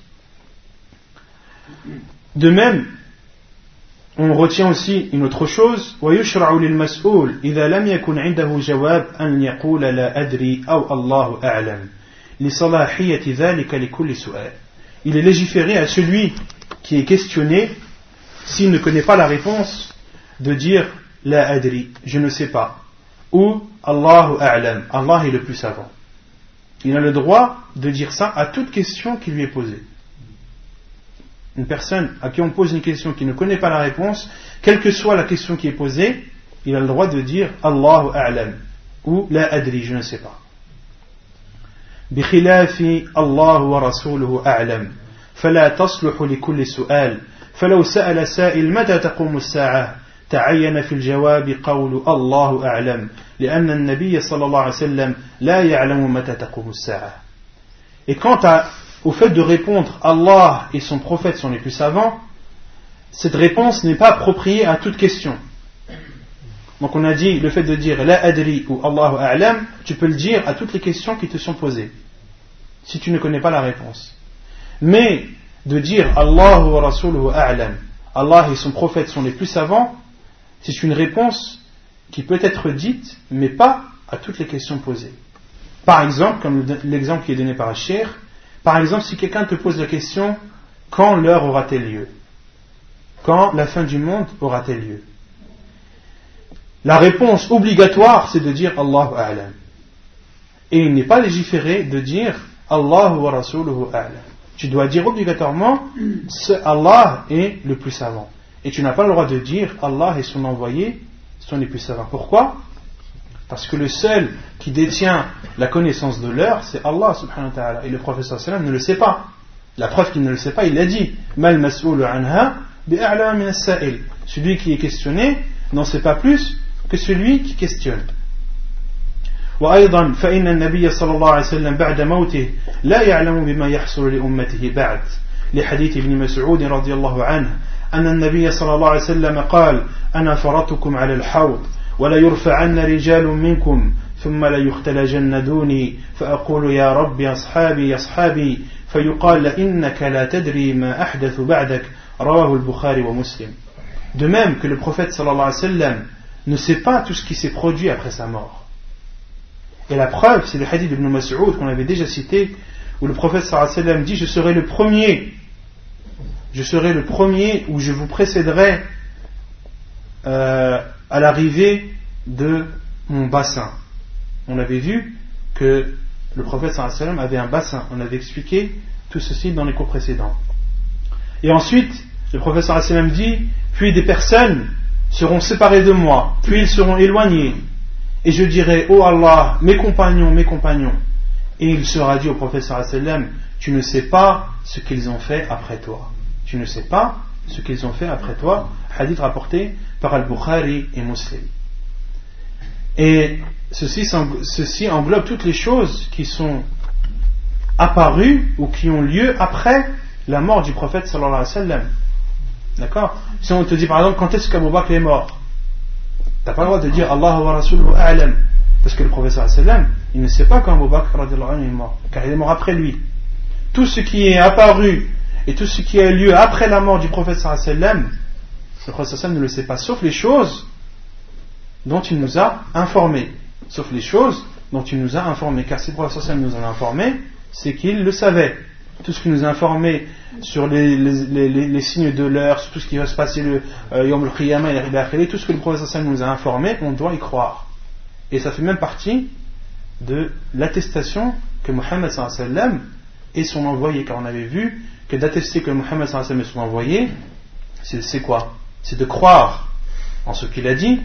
S1: De même, on retient aussi une autre chose, ويشرع للمسؤول إذا لم يكن عنده جواب أن يقول لا أدري أو الله أعلم لصلاحية ذلك لكل سؤال. Il est légiféré à celui qui est questionné, s'il ne connaît pas la réponse, de dire la adri, je ne sais pas, ou Allahu a'lam, Allah est le plus savant. Il a le droit de dire ça à toute question qui lui est posée. Une personne à qui on pose une question qui ne connaît pas la réponse, quelle que soit la question qui est posée, il a le droit de dire Allahu a'lam ou la adri, je ne sais pas. بخلاف الله ورسوله أعلم فلا تصلح لكل سؤال فلو سأل سائل متى تقوم الساعة تعين في الجواب قول الله أعلم لأن النبي صلى الله عليه وسلم لا يعلم متى تقوم الساعة. Et quant à, au fait de répondre Allah et son prophète sont les plus savants, cette réponse n'est pas appropriée à toute question. Donc on a dit le fait de dire la adri ou Allahu a'lam, tu peux le dire à toutes les questions qui te sont posées si tu ne connais pas la réponse. Mais de dire Allahu wa rasuluhu a'lam, Allah et son prophète sont les plus savants, c'est une réponse qui peut être dite mais pas à toutes les questions posées. Par exemple, comme l'exemple qui est donné par Cheikh, par exemple si quelqu'un te pose la question quand l'heure aura-t-elle lieu, quand la fin du monde aura-t-elle lieu, la réponse obligatoire c'est de dire Allahu a'lam. Et il n'est pas légiféré de dire Allahu wa rasuluhu a'lam. Tu dois dire obligatoirement Allah est le plus savant. Et tu n'as pas le droit de dire Allah et son envoyé sont les plus savants. Pourquoi? Parce que le seul qui détient la connaissance de l'heure c'est Allah subhanahu wa ta'ala. Et le prophète sallallahu alayhi wa sallam ne le sait pas. La preuve qu'il ne le sait pas, il l'a dit Mal mas'oulu anha bi'a'la min as-sa'il. Celui qui est questionné n'en sait pas plus que celui qui questionne. وأيضا فإن النبي صلى الله عليه وسلم بعد موته لا يعلم بما يحصل لأمته بعد لحديث ابن مسعود رضي الله عنه أن النبي صلى الله عليه وسلم قال أنا فرطكم على الحوض ولا يرفعن رجال منكم ثم لا يختلجن دوني فأقول يا رب يا أصحابي يا أصحابي فيقال إنك لا تدري ما أحدث بعدك رواه البخاري ومسلم. De même que le prophète sallallahu alayhi wa sallam ne sait pas tout ce qui s'est produit après sa mort. Et la preuve, c'est le hadith d'Ibn Mas'ud qu'on avait déjà cité, où le prophète sallallahu alayhi wa sallam dit je serai le premier, je serai le premier où je vous précéderai euh, à l'arrivée de mon bassin. On avait vu que le prophète sallallahu alayhi wa sallam avait un bassin. On avait expliqué tout ceci dans les cours précédents. Et ensuite, le prophète sallallahu alayhi wa sallam dit puis des personnes seront séparés de moi, puis ils seront éloignés, et je dirai, ô Allah, mes compagnons, mes compagnons, et il sera dit au prophète sallallahu alayhi wa sallam, tu ne sais pas ce qu'ils ont fait après toi, tu ne sais pas ce qu'ils ont fait après toi, hadith rapporté par Al-Bukhari et Muslim. Et ceci, ceci englobe toutes les choses qui sont apparues ou qui ont lieu après la mort du prophète sallallahu alayhi wa sallam. D'accord? Si on te dit par exemple quand est-ce qu'Abu Bakr est mort, tu n'as pas le droit de dire Allah wa rasuluhu a'lam, parce que le prophète sallallahu alayhi wa sallam il ne sait pas quand Abu Bakr radiallahu anhu est mort, car il est mort après lui. Tout ce qui est apparu et tout ce qui a lieu après la mort du prophète sallallahu alayhi wa sallam, le prophète sallallahu alayhi wa sallam ne le sait pas, sauf les choses dont il nous a informés, sauf les choses dont il nous a informés, car si le prophète sallallahu alayhi wa sallam nous en a informés, c'est qu'il le savait. Tout ce qui nous a informé sur les, les, les, les signes de l'heure, sur tout ce qui va se passer le euh, Yom al-Qiyamah et l'akhirah, tout ce que le prophète sallallahu alayhi wa sallam nous a informé, on doit y croire. Et ça fait même partie de l'attestation que Muhammad sallallahu alayhi wa sallam est son envoyé, car on avait vu que d'attester que Muhammad sallallahu alayhi wa sallam est son envoyé, c'est, c'est quoi? C'est de croire en ce qu'il a dit,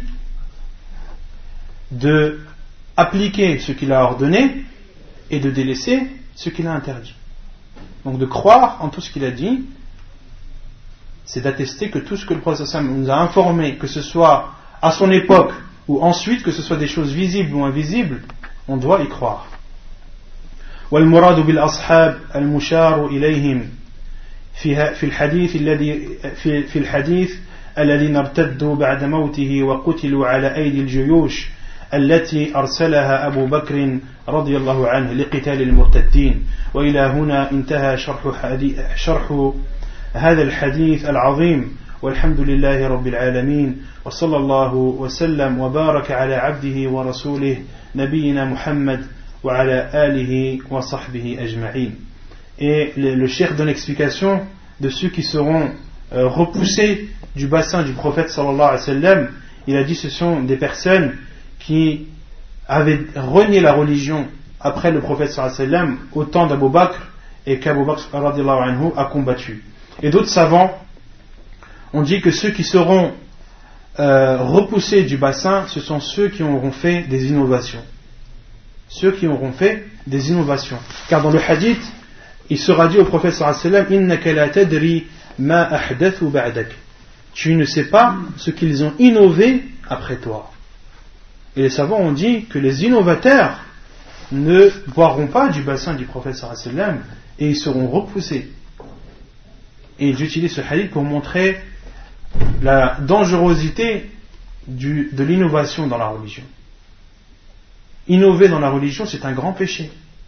S1: de appliquer ce qu'il a ordonné et de délaisser ce qu'il a interdit. Donc de croire en tout ce qu'il a dit, c'est d'attester que tout ce que le prophète sallallahu alayhi wa sallam nous a informé, que ce soit à son époque ou ensuite, que ce soit des choses visibles ou invisibles, on doit y croire. والمراد بالأصحاب المشار إليهم في في الحديث الذي في في الحديث الذين ارتدوا بعد موته وقتلوا على أيدي الجيوش التي أرسلها أبو بكر رضي الله عنه لقتال المرتدين. وإلى هنا انتهى شرح, شرح هذا الحديث العظيم والحمد لله رب العالمين وصلى الله وسلم وبارك على عبده ورسوله نبينا محمد وعلى آله وصحبه أجمعين. Et le, le cheikh donne l'explication de ceux qui seront euh, repoussés du bassin du prophète sallallahu alayhi wa sallam. Il a dit ce sont des personnes qui avaient renié la religion après le prophète sallallahu alayhi wa sallam au temps d'Abu Bakr et qu'Abu Bakr radiallahu anhu a combattu. Et d'autres savants ont dit que ceux qui seront euh, repoussés du bassin, ce sont ceux qui auront fait des innovations. Ceux qui auront fait des innovations. Car dans le hadith, il sera dit au prophète sallallahu alayhi wa sallam, innaka la tadri ma ahdathu ba'dak. tu ne sais pas ce qu'ils ont innové après toi. Et les savants ont dit que les innovateurs ne boiront pas du bassin du prophète sallallahu alayhi wa sallam et ils seront repoussés. Et ils utilisent ce hadith pour montrer la dangerosité du, de l'innovation dans la religion. Innover dans la religion, c'est un grand péché.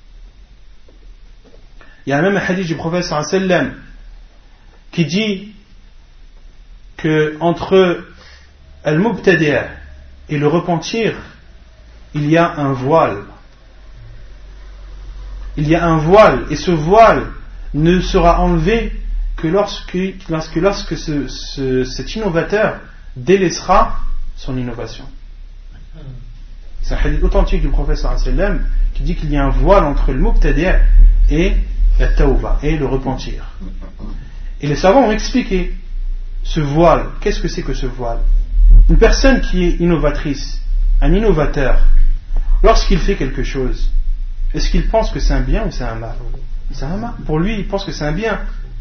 S1: Il y a même un hadith du prophète sallallahu alayhi wa sallam qui dit que entre al-mubtadi' et le repentir, il y a un voile. Il y a un voile, et ce voile ne sera enlevé que lorsque, lorsque, lorsque ce, ce, cet innovateur délaissera son innovation. C'est un hadith authentique du prophète sallallahu alayhi wa sallam qui dit qu'il y a un voile entre le mubtadi' et la tawba, et le repentir. Et les savants ont expliqué ce voile. Qu'est-ce que c'est que ce voile? Une personne qui est innovatrice, un innovateur, lorsqu'il fait quelque chose, est-ce qu'il pense que c'est un bien ou c'est un mal? C'est un mal. Pour lui, il pense que c'est un bien.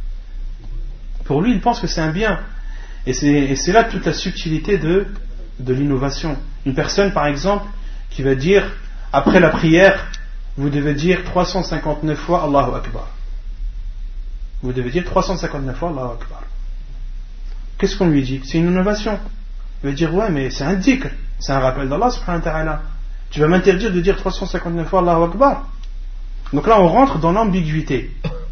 S1: Pour lui, il pense que c'est un bien. Et c'est, et c'est là toute la subtilité de, de l'innovation. Une personne, par exemple, qui va dire, après la prière, vous devez dire trois cent cinquante-neuf fois Allahu Akbar. Vous devez dire trois cent cinquante-neuf fois Allahu Akbar. Qu'est-ce qu'on lui dit? C'est une innovation. Il va dire, ouais, mais c'est un dhikr, c'est un rappel d'Allah subhanahu wa ta'ala. Tu vas m'interdire de dire trois cent cinquante-neuf fois Allahu Akbar. Donc là, on rentre dans l'ambiguïté.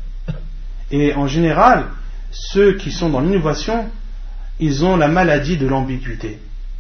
S1: Et en général, ceux qui sont dans l'innovation, ils ont la maladie de l'ambiguïté.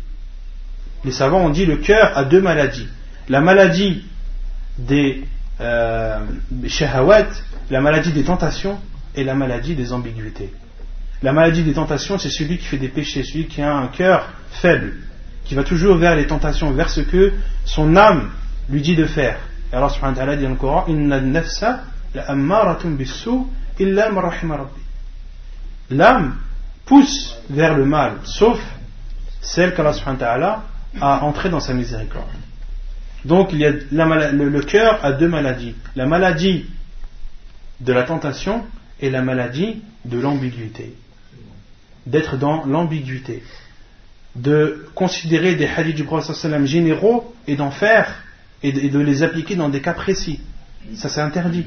S1: Les savants ont dit le cœur a deux maladies. La maladie des euh, shahawat, la maladie des tentations et la maladie des ambiguïtés. La maladie des tentations, c'est celui qui fait des péchés, celui qui a un cœur faible, qui va toujours vers les tentations, vers ce que son âme lui dit de faire. Et Allah subhanahu wa ta'ala dit dans le Coran, Inna an-nafsa la'ammaratun bis-su' illa man rahima rabbi. L'âme pousse vers le mal, sauf celle qu'Allah subhanahu wa ta'ala a entrée dans sa miséricorde. Donc il y a la, le, le cœur a deux maladies, la maladie de la tentation et la maladie de l'ambiguïté. D'être dans l'ambiguïté, de considérer des hadiths du prophète sallallahu alayhi wa sallam généraux et d'en faire et de, et de les appliquer dans des cas précis. Ça c'est interdit.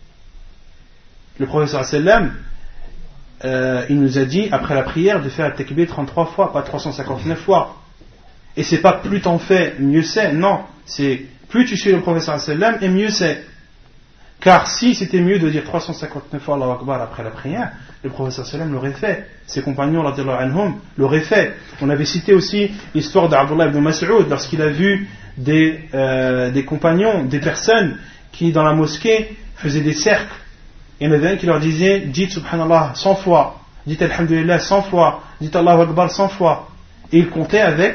S1: Le prophète sallallahu alayhi wa sallam euh, il nous a dit après la prière de faire la takbir trente-trois fois, pas trois cent cinquante-neuf fois. Et c'est pas plus t'en fais, mieux c'est. Non, c'est plus tu suis le prophète sallallahu alayhi wa sallam et mieux c'est. Car si c'était mieux de dire trois cent cinquante-neuf fois Allahu Akbar après la prière, le prophète sallallahu alayhi wa sallam l'aurait fait. Ses compagnons radiyallahu anhum l'auraient fait. On avait cité aussi l'histoire d'Abdullah ibn Mas'ud lorsqu'il a vu des, euh, des compagnons, des personnes qui dans la mosquée faisaient des cercles. Il y en avait un qui leur disait dites subhanallah cent fois, dites alhamdulillah cent fois, dites Allahu Akbar cent fois. Et ils comptaient avec,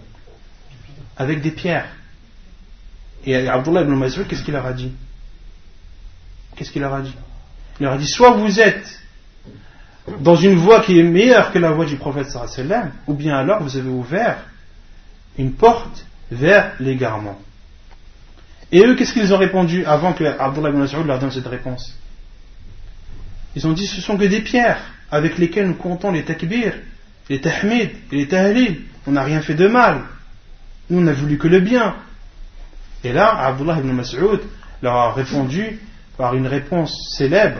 S1: avec des pierres. Et Abdullah ibn Mas'ud, qu'est-ce qu'il leur a dit? Qu'est-ce qu'il leur a dit? Il leur a dit soit vous êtes dans une voie qui est meilleure que la voie du prophète sallallahu alayhi wa sallam, ou bien alors vous avez ouvert une porte vers l'égarement. Et eux, qu'est-ce qu'ils ont répondu avant que Abdullah ibn Mas'ud leur donne cette réponse? Ils ont dit ce sont que des pierres avec lesquelles nous comptons les takbir, les tahmid et les tahlil. On n'a rien fait de mal. Nous on n'a voulu que le bien. Et là, Abdullah ibn Mas'ud leur a répondu par une réponse célèbre.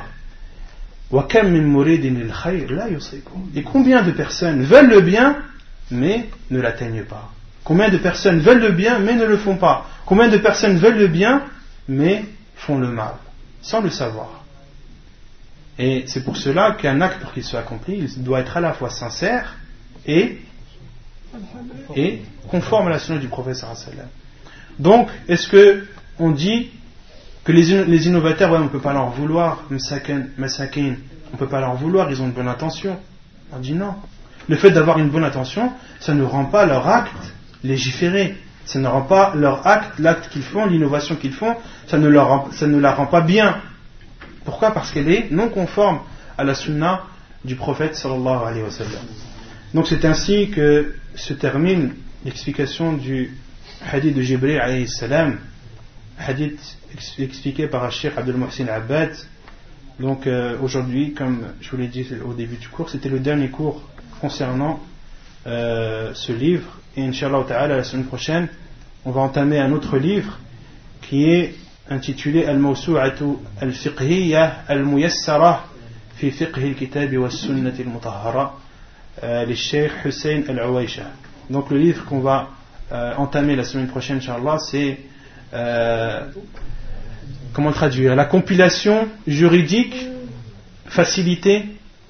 S1: Et combien de personnes veulent le bien mais ne l'atteignent pas? Combien de personnes veulent le bien mais ne le font pas? Combien de personnes veulent le bien mais font le mal sans le savoir? Et c'est pour cela qu'un acte, pour qu'il soit accompli, il doit être à la fois sincère et, et conforme à la sunna du prophète sallallahu alayhi wa sallam. Donc, est-ce que on dit que les, les innovateurs, ouais, on ne peut pas leur vouloir, masakin, masakin, on ne peut pas leur vouloir, ils ont une bonne intention? On dit non. Le fait d'avoir une bonne intention, ça ne rend pas leur acte légiféré. Ça ne rend pas leur acte, l'acte qu'ils font, l'innovation qu'ils font, ça ne, leur, ça ne la rend pas bien. Pourquoi? Parce qu'elle est non conforme à la sunna du prophète sallallahu alayhi wa sallam. Donc c'est ainsi que se termine l'explication du hadith de Jibril alayhi salam, hadith expliqué par Cheikh Abdul Muhsin Abbad. Donc euh, aujourd'hui, comme je vous l'ai dit au début du cours, c'était le dernier cours concernant euh, ce livre. Et Inch'Allah Ta'ala, la semaine prochaine, on va entamer un autre livre qui est intitulé Al-Mawsu'atu al-Fiqhiyya al-Muyassara fi Fiqh al-Kitab wa Sunnah al-Mutahhara le Cheikh Hussein al-Uwaysha. Donc le livre qu'on va euh, entamer la semaine prochaine, Inch'Allah, c'est euh, comment traduire, la compilation juridique facilitée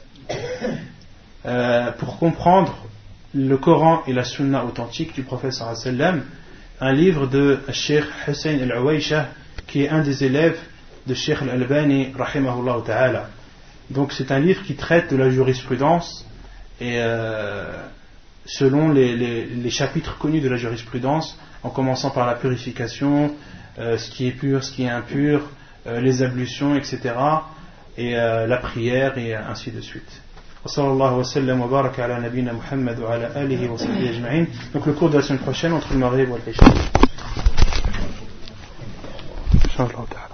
S1: euh, pour comprendre le Coran et la Sunna authentique du prophète sallallahu alayhi wa sallam, un livre de Cheikh Hussein al-Uwaysha qui est un des élèves de Cheikh al-Albani rahimahullah ta'ala. Donc c'est un livre qui traite de la jurisprudence et euh, selon les, les, les chapitres connus de la jurisprudence, en commençant par la purification, euh, ce qui est pur, ce qui est impur, euh, les ablutions, et cetera, et euh, la prière, et ainsi de suite. Donc le cours de la semaine prochaine entre le Maghrib et l'Isha.